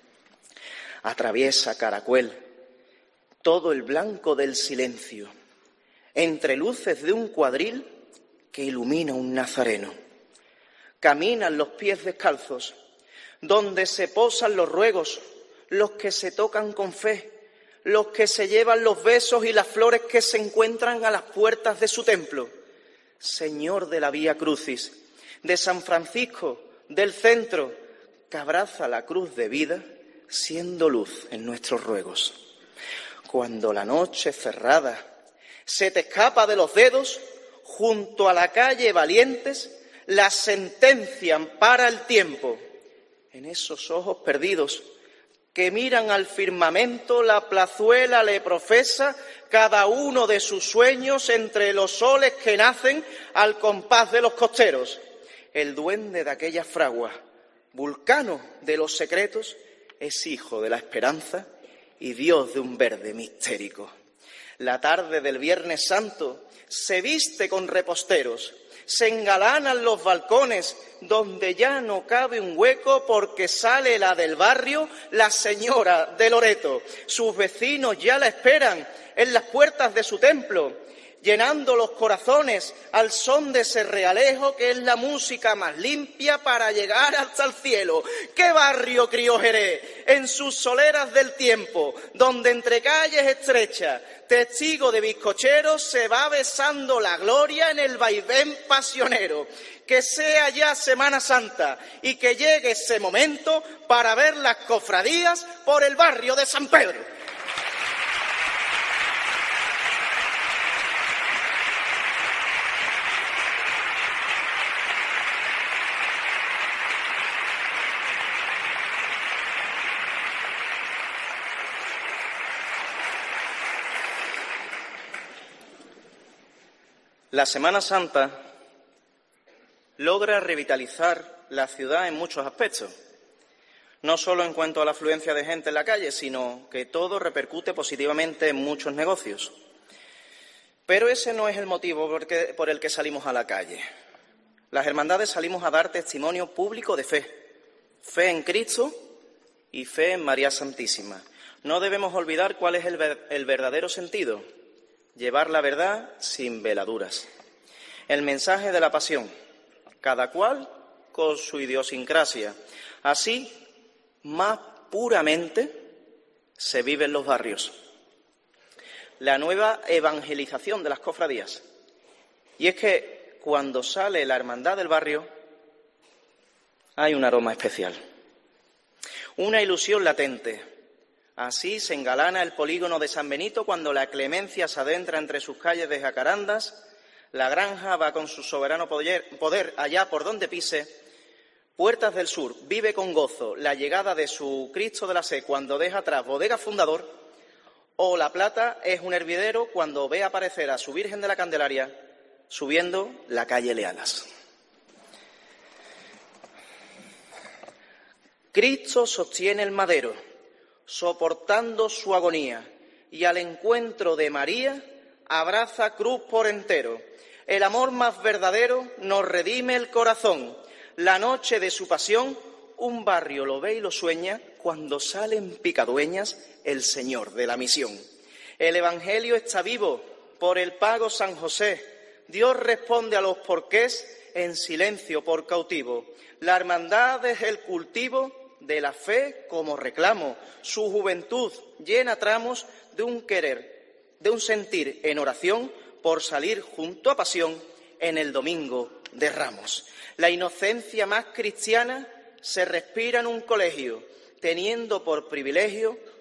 Atraviesa Caracuel todo el blanco del silencio, entre luces de un cuadril que ilumina un nazareno. Caminan los pies descalzos, donde se posan los ruegos, los que se tocan con fe, los que se llevan los besos y las flores que se encuentran a las puertas de su templo. Señor de la Vía Crucis, de San Francisco, del centro, que abraza la cruz de vida, siendo luz en nuestros ruegos. Cuando la noche cerrada se te escapa de los dedos, junto a la calle Valientes, la sentencia ampara el tiempo. En esos ojos perdidos que miran al firmamento, la plazuela le profesa cada uno de sus sueños entre los soles que nacen al compás de los costeros. El duende de aquellas fraguas, Vulcano de los secretos, es hijo de la esperanza y Dios de un verde mistérico. La tarde del Viernes Santo se viste con reposteros, se engalanan los balcones donde ya no cabe un hueco porque sale la del barrio, la señora de Loreto. Sus vecinos ya la esperan en las puertas de su templo, llenando los corazones al son de ese realejo que es la música más limpia para llegar hasta el cielo. ¡Qué barrio crió Jerez! En sus soleras del tiempo, donde entre calles estrechas, testigo de bizcocheros, se va besando la gloria en el vaivén pasionero. Que sea ya Semana Santa y que llegue ese momento para ver las cofradías por el barrio de San Pedro. La Semana Santa logra revitalizar la ciudad en muchos aspectos, no solo en cuanto a la afluencia de gente en la calle, sino que todo repercute positivamente en muchos negocios. Pero ese no es el motivo por, que, por el que salimos a la calle. Las hermandades salimos a dar testimonio público de fe, fe en Cristo y fe en María Santísima. No debemos olvidar cuál es el, ver, el verdadero sentido: llevar la verdad sin veladuras. El mensaje de la pasión, cada cual con su idiosincrasia. Así, más puramente, se vive en los barrios. La nueva evangelización de las cofradías. Y es que cuando sale la hermandad del barrio, hay un aroma especial. Una ilusión latente. Así se engalana el polígono de San Benito cuando la clemencia se adentra entre sus calles de jacarandas, la granja va con su soberano poder, poder allá por donde pise, Puertas del Sur vive con gozo la llegada de su Cristo de la Sé cuando deja atrás Bodega Fundador, o La Plata es un hervidero cuando ve aparecer a su Virgen de la Candelaria subiendo la calle Leanas. Cristo sostiene el madero, soportando su agonía, y al encuentro de María abraza cruz por entero. El amor más verdadero nos redime el corazón. La noche de su pasión, un barrio lo ve y lo sueña cuando salen picadueñas el Señor de la misión. El Evangelio está vivo por el pago San José. Dios responde a los porqués en silencio por cautivo. La hermandad es el cultivo de la fe como reclamo. Su juventud llena tramos de un querer, de un sentir en oración por salir junto a pasión en el domingo de Ramos. La inocencia más cristiana se respira en un colegio, teniendo por privilegio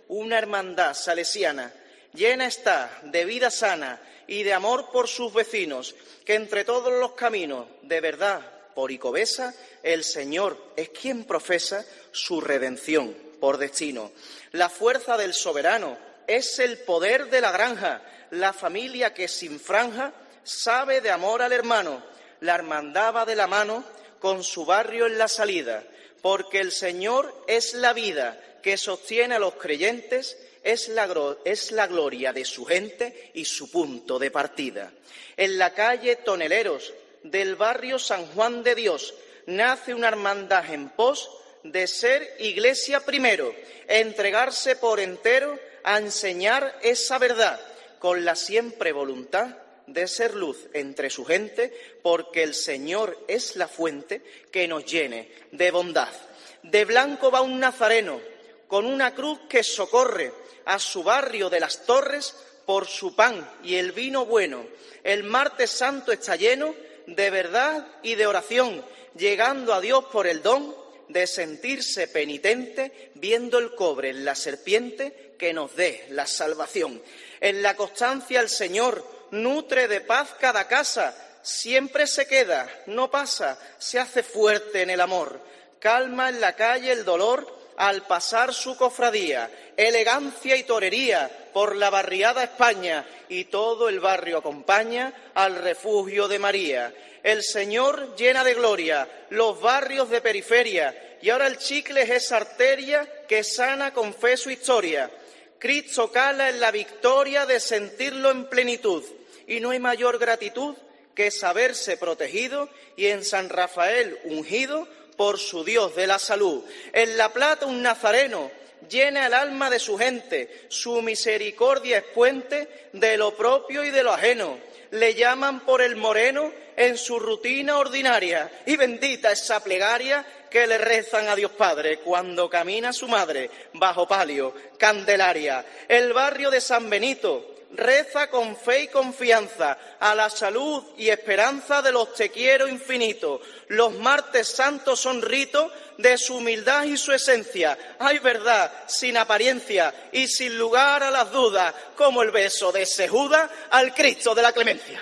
una hermandad salesiana. Llena está de vida sana y de amor por sus vecinos, que entre todos los caminos, de verdad, por Icobesa, el Señor es quien profesa su redención por destino. La fuerza del soberano es el poder de la granja, la familia que sin franja sabe de amor al hermano. La hermandad va de la mano con su barrio en la salida, porque el Señor es la vida que sostiene a los creyentes, es la, es la gloria de su gente y su punto de partida. En la calle Toneleros del barrio San Juan de Dios nace una hermandad en pos de ser iglesia primero, entregarse por entero a enseñar esa verdad, con la siempre voluntad de ser luz entre su gente, porque el Señor es la fuente que nos llene de bondad. De blanco va un nazareno, con una cruz que socorre a su barrio de las Torres por su pan y el vino bueno. El martes santo está lleno de verdad y de oración, llegando a Dios por el don de sentirse penitente, viendo el cobre en la serpiente que nos dé la salvación. En la constancia el Señor nutre de paz cada casa, siempre se queda, no pasa, se hace fuerte en el amor. Calma en la calle el dolor al pasar su cofradía, elegancia y torería por la barriada España, y todo el barrio acompaña al refugio de María. El Señor llena de gloria los barrios de periferia, y ahora el Chicle es esa arteria que sana con fe su historia. Cristo cala en la victoria de sentirlo en plenitud, y no hay mayor gratitud que saberse protegido y en San Rafael ungido por su Dios de la salud. En La Plata un nazareno llena el alma de su gente, su misericordia es puente de lo propio y de lo ajeno. Le llaman por el moreno en su rutina ordinaria, y bendita esa plegaria que le rezan a Dios Padre cuando camina su madre bajo palio, Candelaria. El barrio de San Benito reza con fe y confianza a la salud y esperanza de los te quiero infinitos. Los martes santos son ritos de su humildad y su esencia. Hay verdad sin apariencia y sin lugar a las dudas, como el beso de ese Judas al Cristo de la clemencia.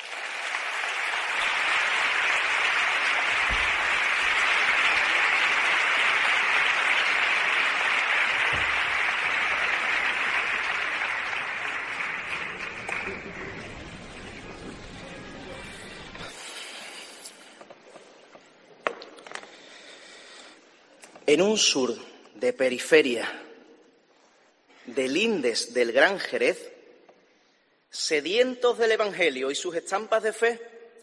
En un sur de periferia, de lindes del Gran Jerez, sedientos del Evangelio y sus estampas de fe,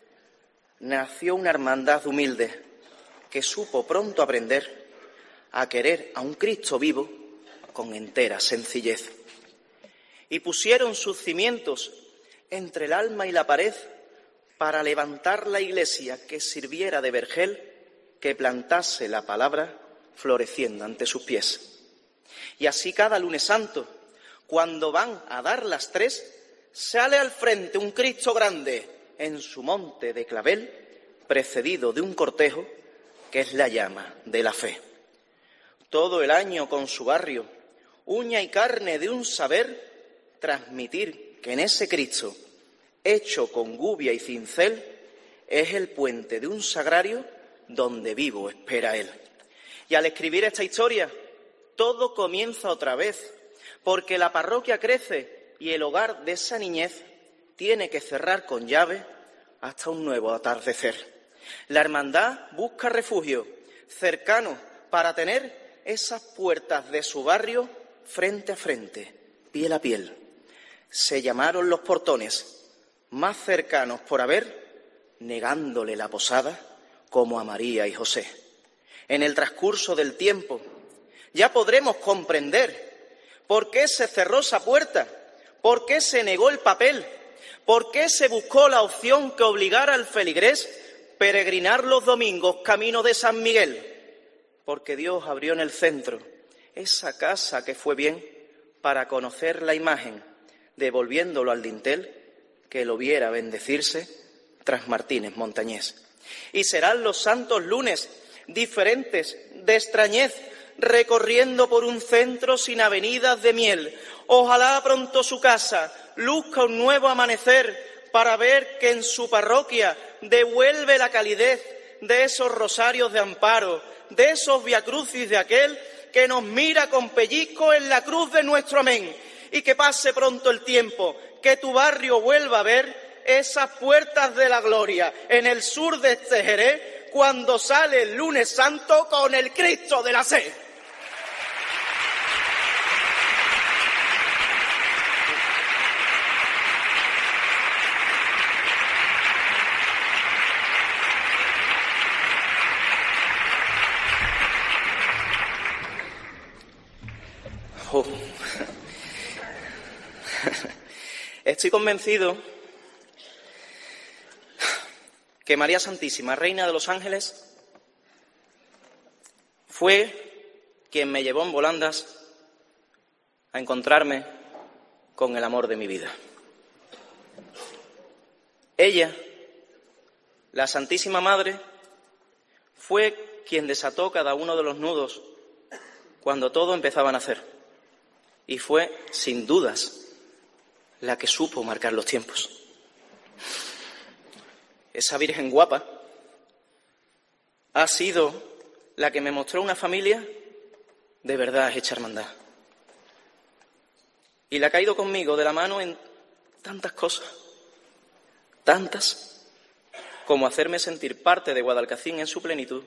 nació una hermandad humilde que supo pronto aprender a querer a un Cristo vivo con entera sencillez. Y pusieron sus cimientos entre el alma y la pared para levantar la iglesia que sirviera de vergel, que plantase la palabra floreciendo ante sus pies. Y así cada lunes santo, cuando van a dar las tres, sale al frente un Cristo grande en su monte de clavel, precedido de un cortejo que es la llama de la fe. Todo el año con su barrio, uña y carne de un saber, transmitir que en ese Cristo, hecho con gubia y cincel, es el puente de un sagrario donde vivo espera Él. Y al escribir esta historia, todo comienza otra vez, porque la parroquia crece y el hogar de esa niñez tiene que cerrar con llave hasta un nuevo atardecer. La hermandad busca refugio cercano para tener esas puertas de su barrio frente a frente, piel a piel. Se llamaron los portones, más cercanos por haber, negándole la posada como a María y José. En el transcurso del tiempo ya podremos comprender por qué se cerró esa puerta, por qué se negó el papel, por qué se buscó la opción que obligara al feligrés peregrinar los domingos camino de San Miguel, porque Dios abrió en el centro esa casa que fue bien para conocer la imagen, devolviéndolo al dintel que lo viera bendecirse tras Martínez Montañés. Y serán los santos lunes diferentes de extrañez, recorriendo por un centro sin avenidas de miel. Ojalá pronto su casa luzca un nuevo amanecer para ver que en su parroquia devuelve la calidez de esos rosarios de amparo, de esos viacrucis de aquel que nos mira con pellizco en la cruz de nuestro amén. Y que pase pronto el tiempo, que tu barrio vuelva a ver esas puertas de la gloria en el sur de este Jerez, cuando sale el lunes santo con el Cristo de la Sed. Oh. Estoy convencido que María Santísima, Reina de los Ángeles, fue quien me llevó en volandas a encontrarme con el amor de mi vida. Ella, la Santísima Madre, fue quien desató cada uno de los nudos cuando todo empezaba a nacer. Y fue, sin dudas, la que supo marcar los tiempos. Esa Virgen guapa ha sido la que me mostró una familia de verdad hecha hermandad. Y la que ha ido conmigo de la mano en tantas cosas, tantas, como hacerme sentir parte de Guadalcacín en su plenitud,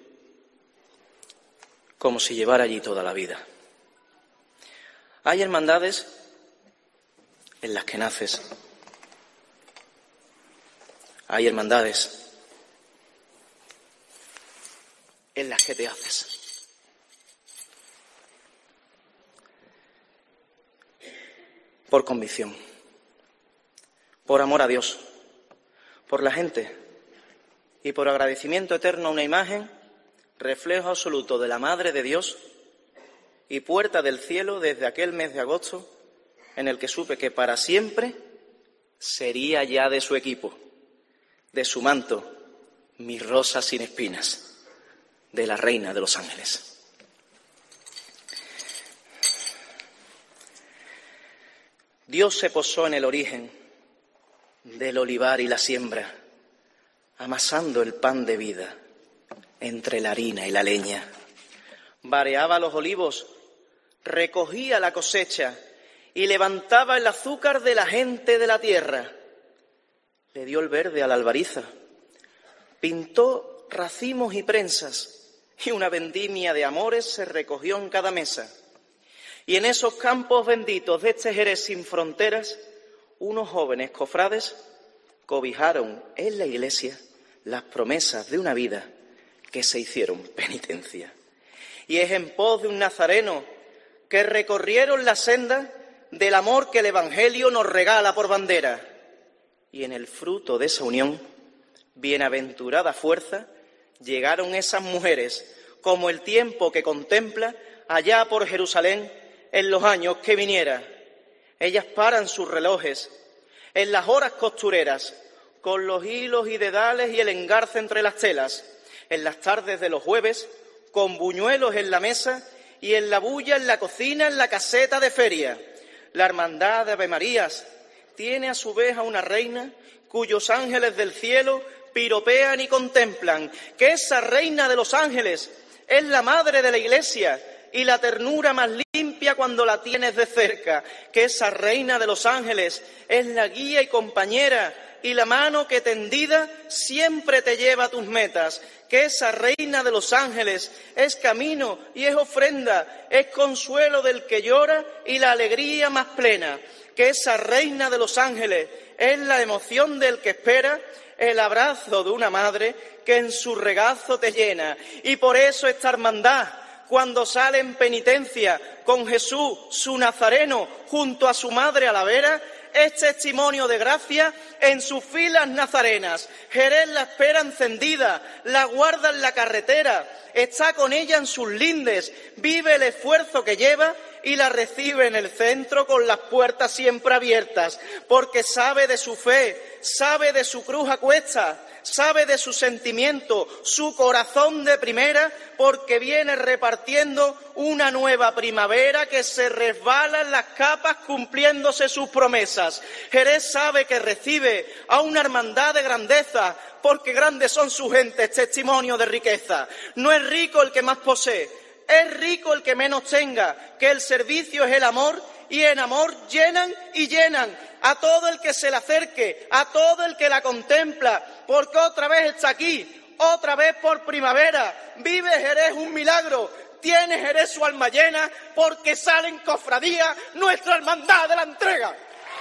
como si llevara allí toda la vida. Hay hermandades en las que naces. Hay hermandades en las que te haces. Por convicción, por amor a Dios, por la gente y por agradecimiento eterno a una imagen, reflejo absoluto de la Madre de Dios y puerta del cielo desde aquel mes de agosto en el que supe que para siempre sería ya de su equipo, de su manto, mi rosa sin espinas, de la Reina de los Ángeles. Dios se posó en el origen del olivar y la siembra, amasando el pan de vida entre la harina y la leña. Vareaba los olivos, recogía la cosecha y levantaba el azúcar de la gente de la tierra. Le dio el verde a la albariza, pintó racimos y prensas, y una vendimia de amores se recogió en cada mesa. Y en esos campos benditos de este Jerez sin fronteras, unos jóvenes cofrades cobijaron en la iglesia las promesas de una vida que se hicieron penitencia. Y es en pos de un nazareno que recorrieron la senda del amor que el Evangelio nos regala por bandera. Y en el fruto de esa unión, bienaventurada fuerza, llegaron esas mujeres, como el tiempo que contempla allá por Jerusalén en los años que viniera. Ellas paran sus relojes en las horas costureras, con los hilos y dedales y el engarce entre las telas, en las tardes de los jueves, con buñuelos en la mesa y en la bulla en la cocina, en la caseta de feria. La hermandad de Ave Marías tiene a su vez a una reina cuyos ángeles del cielo piropean y contemplan, que esa Reina de los Ángeles es la madre de la Iglesia y la ternura más limpia cuando la tienes de cerca, que esa Reina de los Ángeles es la guía y compañera y la mano que tendida siempre te lleva a tus metas, que esa Reina de los Ángeles es camino y es ofrenda, es consuelo del que llora y la alegría más plena, que esa Reina de los Ángeles es la emoción del que espera el abrazo de una madre que en su regazo te llena. Y por eso esta hermandad, cuando sale en penitencia con Jesús, su nazareno, junto a su madre a la vera, es testimonio de gracia en sus filas nazarenas. Jerez la espera encendida, la guarda en la carretera, está con ella en sus lindes, vive el esfuerzo que lleva y la recibe en el centro con las puertas siempre abiertas, porque sabe de su fe, sabe de su cruz a cuestas, sabe de su sentimiento, su corazón de primera, porque viene repartiendo una nueva primavera que se resbala en las capas cumpliéndose sus promesas. Jerez sabe que recibe a una hermandad de grandeza, porque grandes son sus gentes, testimonio de riqueza. No es rico el que más posee, es rico el que menos tenga, que el servicio es el amor, y en amor llenan y llenan a todo el que se le acerque, a todo el que la contempla, porque otra vez está aquí, otra vez por primavera. Vive Jerez un milagro, tiene Jerez su alma llena, porque sale en cofradía nuestra hermandad de la entrega.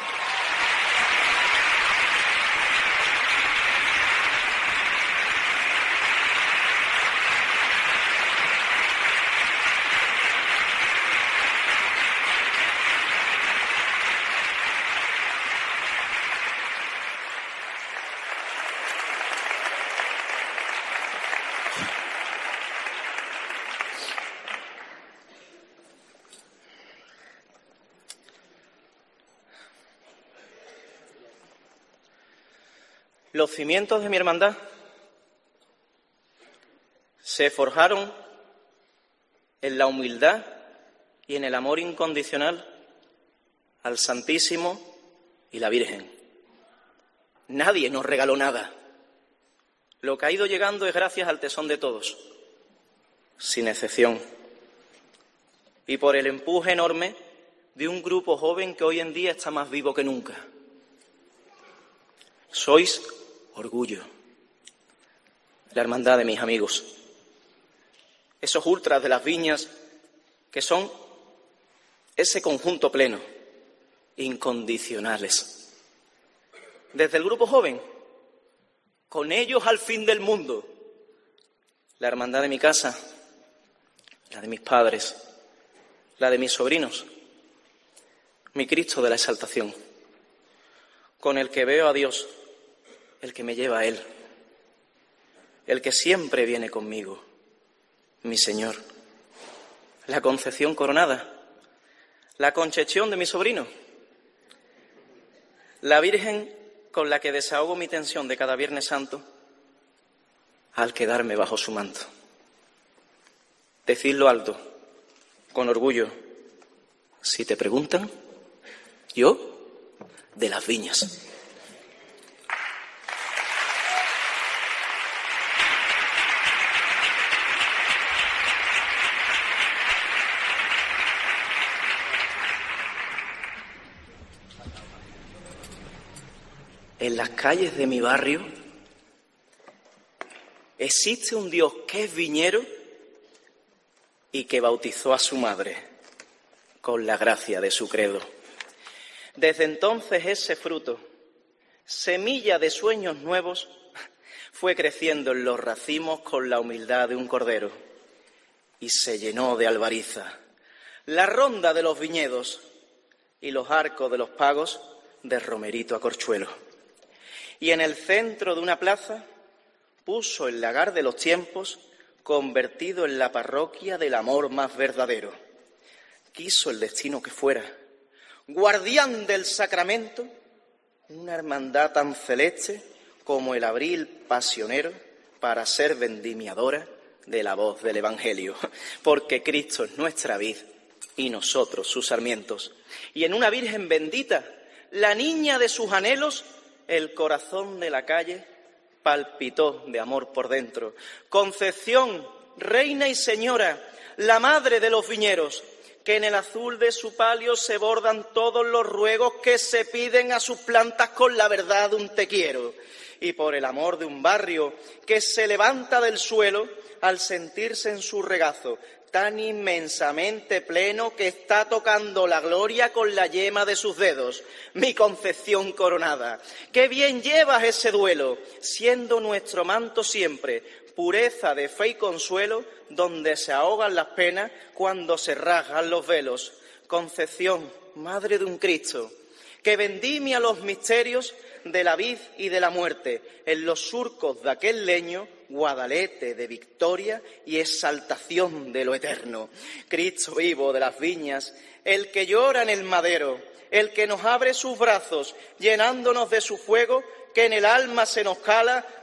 Los cimientos de mi hermandad se forjaron en la humildad y en el amor incondicional al Santísimo y la Virgen. Nadie nos regaló nada. Lo que ha ido llegando es gracias al tesón de todos, sin excepción, y por el empuje enorme de un grupo joven que hoy en día está más vivo que nunca. Sois orgullo, la hermandad de mis amigos, esos ultras de las viñas que son ese conjunto pleno, incondicionales. Desde el grupo joven, con ellos al fin del mundo, la hermandad de mi casa, la de mis padres, la de mis sobrinos, mi Cristo de la exaltación, con el que veo a Dios, el que me lleva a Él, el que siempre viene conmigo, mi Señor, la Concepción coronada, la Concepción de mi sobrino, la Virgen con la que desahogo mi tensión de cada Viernes Santo al quedarme bajo su manto. Decidlo alto, con orgullo, si te preguntan, yo de las viñas. En las calles de mi barrio existe un Dios que es viñero y que bautizó a su madre con la gracia de su credo. Desde entonces ese fruto, semilla de sueños nuevos, fue creciendo en los racimos con la humildad de un cordero y se llenó de albariza la ronda de los viñedos y los arcos de los pagos de romerito a corchuelo. Y en el centro de una plaza puso el lagar de los tiempos, convertido en la parroquia del amor más verdadero. Quiso el destino que fuera, guardián del sacramento, una hermandad tan celeste como el abril pasionero, para ser vendimiadora de la voz del Evangelio, porque Cristo es nuestra vid y nosotros sus sarmientos. Y en una Virgen bendita, la niña de sus anhelos, el corazón de la calle palpitó de amor por dentro. Concepción, reina y señora, la madre de los viñeros, que en el azul de su palio se bordan todos los ruegos que se piden a sus plantas con la verdad de un te quiero. Y por el amor de un barrio que se levanta del suelo al sentirse en su regazo, tan inmensamente pleno que está tocando la gloria con la yema de sus dedos. Mi Concepción coronada, qué bien llevas ese duelo, siendo nuestro manto siempre pureza de fe y consuelo, donde se ahogan las penas cuando se rasgan los velos. Concepción, madre de un Cristo, que vendimia los misterios de la vid y de la muerte, en los surcos de aquel leño, guadalete de victoria y exaltación de lo eterno. Cristo vivo de las viñas, el que llora en el madero, el que nos abre sus brazos, llenándonos de su fuego, que en el alma se nos cala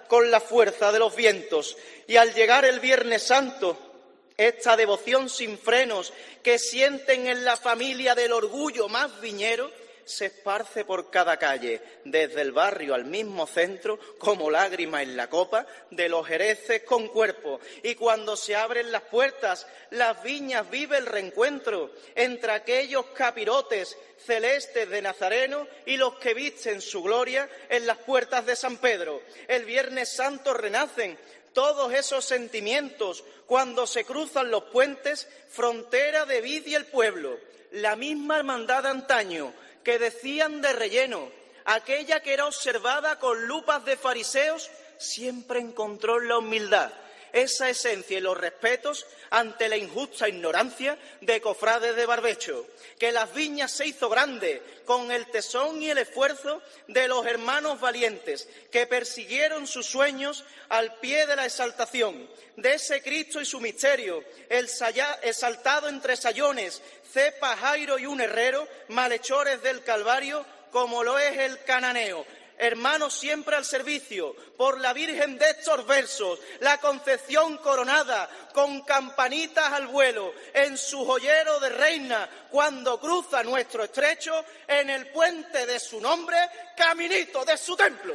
con la fuerza de los vientos. Y al llegar el Viernes Santo, esta devoción sin frenos que sienten en la familia del orgullo más viñero, se esparce por cada calle, desde el barrio al mismo centro, como lágrima en la copa de los jereces con cuerpo. Y cuando se abren las puertas, las viñas vive el reencuentro entre aquellos capirotes celestes de Nazareno y los que visten su gloria en las puertas de San Pedro. El Viernes Santo renacen todos esos sentimientos cuando se cruzan los puentes, frontera de vid y el pueblo. La misma hermandad de antaño, que decían de relleno, aquella que era observada con lupas de fariseos, siempre encontró en la humildad esa esencia y los respetos ante la injusta ignorancia de cofrades de barbecho. Que las viñas se hizo grande con el tesón y el esfuerzo de los hermanos valientes que persiguieron sus sueños al pie de la exaltación de ese Cristo y su misterio, el exaltado entre sayones, cepa, Jairo y un herrero, malhechores del Calvario, como lo es el cananeo. Hermanos siempre al servicio, por la Virgen de estos versos, la Concepción coronada, con campanitas al vuelo, en su joyero de reina, cuando cruza nuestro estrecho, en el puente de su nombre, caminito de su templo.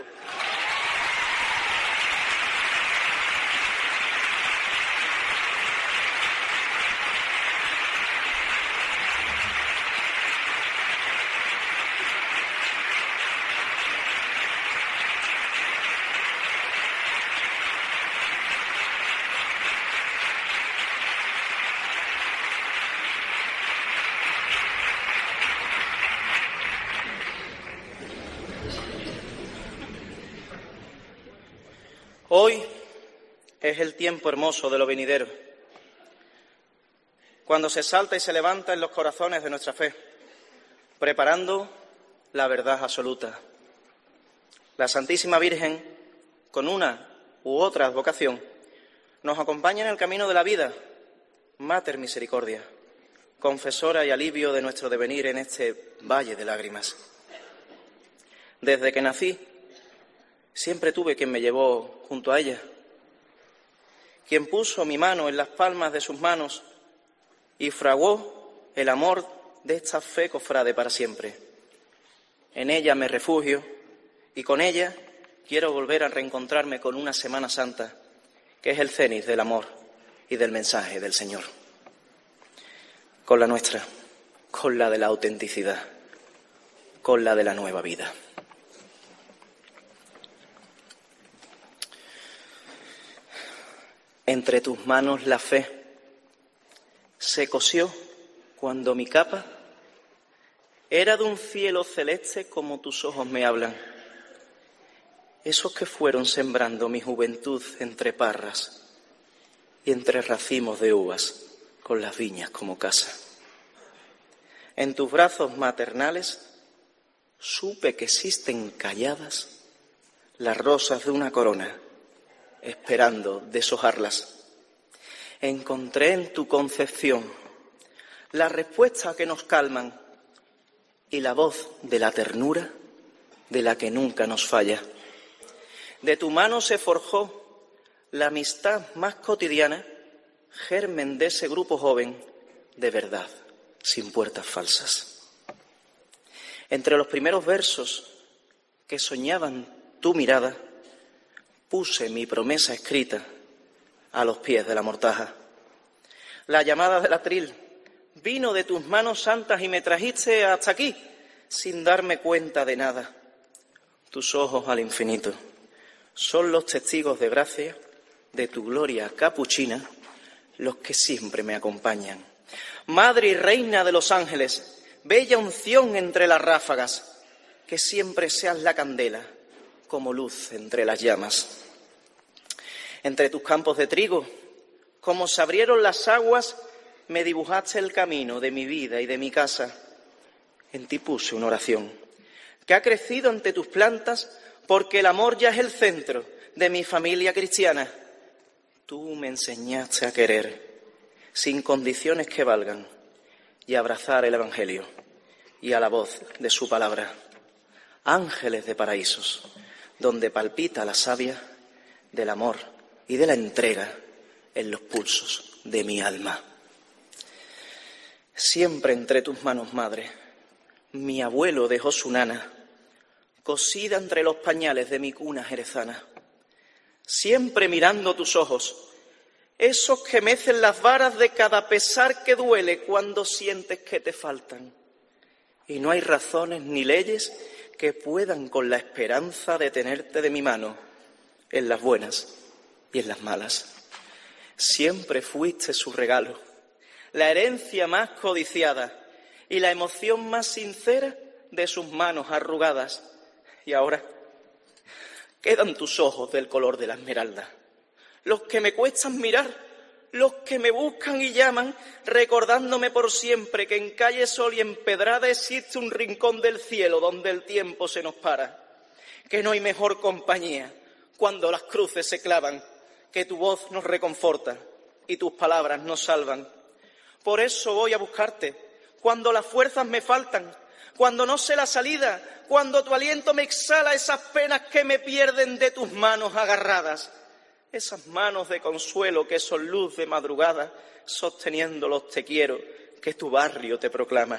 Hoy es el tiempo hermoso de lo venidero, cuando se salta y se levanta en los corazones de nuestra fe, preparando la verdad absoluta. La Santísima Virgen, con una u otra advocación, nos acompaña en el camino de la vida, Mater Misericordia, confesora y alivio de nuestro devenir en este valle de lágrimas. Desde que nací, siempre tuve quien me llevó junto a ella, quien puso mi mano en las palmas de sus manos y fraguó el amor de esta fe cofrade para siempre. En ella me refugio y con ella quiero volver a reencontrarme con una Semana Santa, que es el cénit del amor y del mensaje del Señor. Con la nuestra, con la de la autenticidad, con la de la nueva vida. Entre tus manos la fe se cosió cuando mi capa era de un cielo celeste como tus ojos me hablan, esos que fueron sembrando mi juventud entre parras y entre racimos de uvas con las viñas como casa. En tus brazos maternales supe que existen calladas las rosas de una corona, esperando deshojarlas. Encontré en tu concepción la respuesta que nos calman y la voz de la ternura de la que nunca nos falla. De tu mano se forjó la amistad más cotidiana, germen de ese grupo joven de verdad, sin puertas falsas. Entre los primeros versos que soñaban tu mirada, puse mi promesa escrita a los pies de la mortaja. La llamada del atril vino de tus manos santas y me trajiste hasta aquí sin darme cuenta de nada. Tus ojos al infinito son los testigos de gracia de tu gloria capuchina, los que siempre me acompañan. Madre y reina de los ángeles, bella unción entre las ráfagas, que siempre seas la candela como luz entre las llamas. Entre tus campos de trigo, como se abrieron las aguas, me dibujaste el camino de mi vida y de mi casa. En ti puse una oración que ha crecido ante tus plantas porque el amor ya es el centro de mi familia cristiana. Tú me enseñaste a querer sin condiciones que valgan y a abrazar el Evangelio y a la voz de su palabra. Ángeles de paraísos, donde palpita la savia, del amor y de la entrega en los pulsos de mi alma. Siempre entre tus manos, madre, mi abuelo dejó su nana, cosida entre los pañales de mi cuna jerezana. Siempre mirando tus ojos, esos que mecen las varas de cada pesar que duele cuando sientes que te faltan. Y no hay razones ni leyes que puedan con la esperanza de tenerte de mi mano en las buenas y en las malas. Siempre fuiste su regalo, la herencia más codiciada y la emoción más sincera de sus manos arrugadas. Y ahora quedan tus ojos del color de la esmeralda, los que me cuestan mirar, los que me buscan y llaman, recordándome por siempre que en calle Sol y en Pedrada existe un rincón del cielo donde el tiempo se nos para, que no hay mejor compañía cuando las cruces se clavan, que tu voz nos reconforta y tus palabras nos salvan. Por eso voy a buscarte cuando las fuerzas me faltan, cuando no sé la salida, cuando tu aliento me exhala esas penas que me pierden de tus manos agarradas. Esas manos de consuelo que son luz de madrugada, sosteniendo los te quiero que tu barrio te proclama.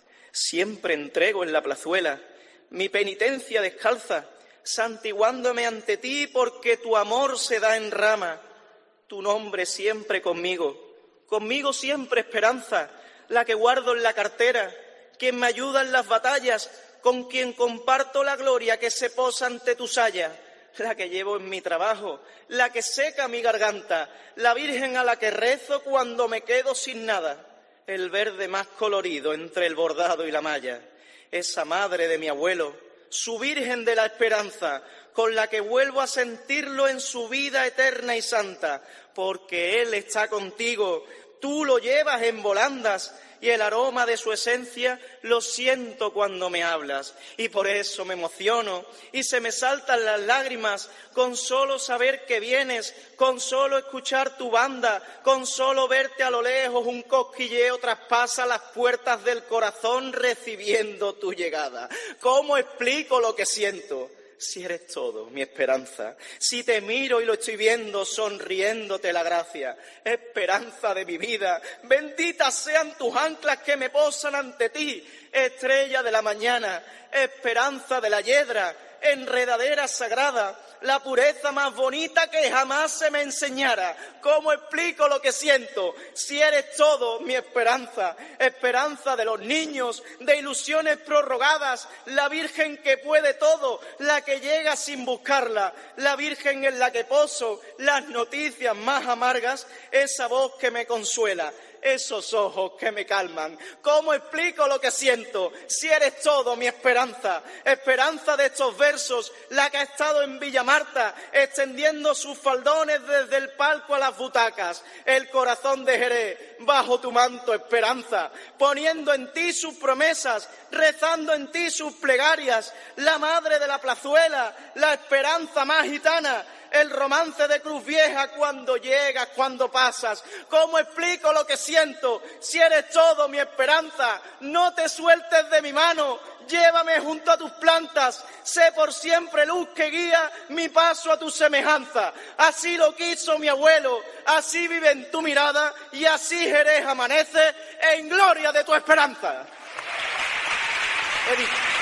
Siempre entrego en la plazuela mi penitencia descalza, santiguándome ante ti porque tu amor se da en rama. Tu nombre siempre conmigo, conmigo siempre esperanza, la que guardo en la cartera, quien me ayuda en las batallas, con quien comparto la gloria que se posa ante tu saya. La que llevo en mi trabajo, la que seca mi garganta, la Virgen a la que rezo cuando me quedo sin nada, el verde más colorido entre el bordado y la malla, esa madre de mi abuelo, su Virgen de la Esperanza, con la que vuelvo a sentirlo en su vida eterna y santa, porque Él está contigo, tú lo llevas en volandas, y el aroma de su esencia lo siento cuando me hablas. Y por eso me emociono y se me saltan las lágrimas con solo saber que vienes, con solo escuchar tu banda, con solo verte a lo lejos un cosquilleo traspasa las puertas del corazón recibiendo tu llegada. ¿Cómo explico lo que siento? Si eres todo, mi esperanza, si te miro y lo estoy viendo, sonriéndote la gracia, esperanza de mi vida, benditas sean tus anclas que me posan ante ti, estrella de la mañana, esperanza de la yedra, enredadera sagrada, la pureza más bonita que jamás se me enseñara. ¿Cómo explico lo que siento? Si eres todo, mi esperanza, esperanza de los niños, de ilusiones prorrogadas, la Virgen que puede todo, la que llega sin buscarla, la Virgen en la que poso las noticias más amargas, esa voz que me consuela, esos ojos que me calman. ¿Cómo explico lo que siento? Si eres todo, mi esperanza, esperanza de estos versos, la que ha estado en Villa Marta, extendiendo sus faldones desde el palco a las butacas, el corazón de Jerez, bajo tu manto, esperanza, poniendo en ti sus promesas, rezando en ti sus plegarias, la madre de la plazuela, la esperanza más gitana, el romance de Cruz Vieja cuando llegas, cuando pasas. ¿Cómo explico lo que siento? Si eres todo, mi esperanza, no te sueltes de mi mano, llévame junto a tus plantas, sé por siempre luz que guía mi paso a tu semejanza. Así lo quiso mi abuelo, así vive en tu mirada y así Jerez amanece en gloria de tu esperanza. He dicho.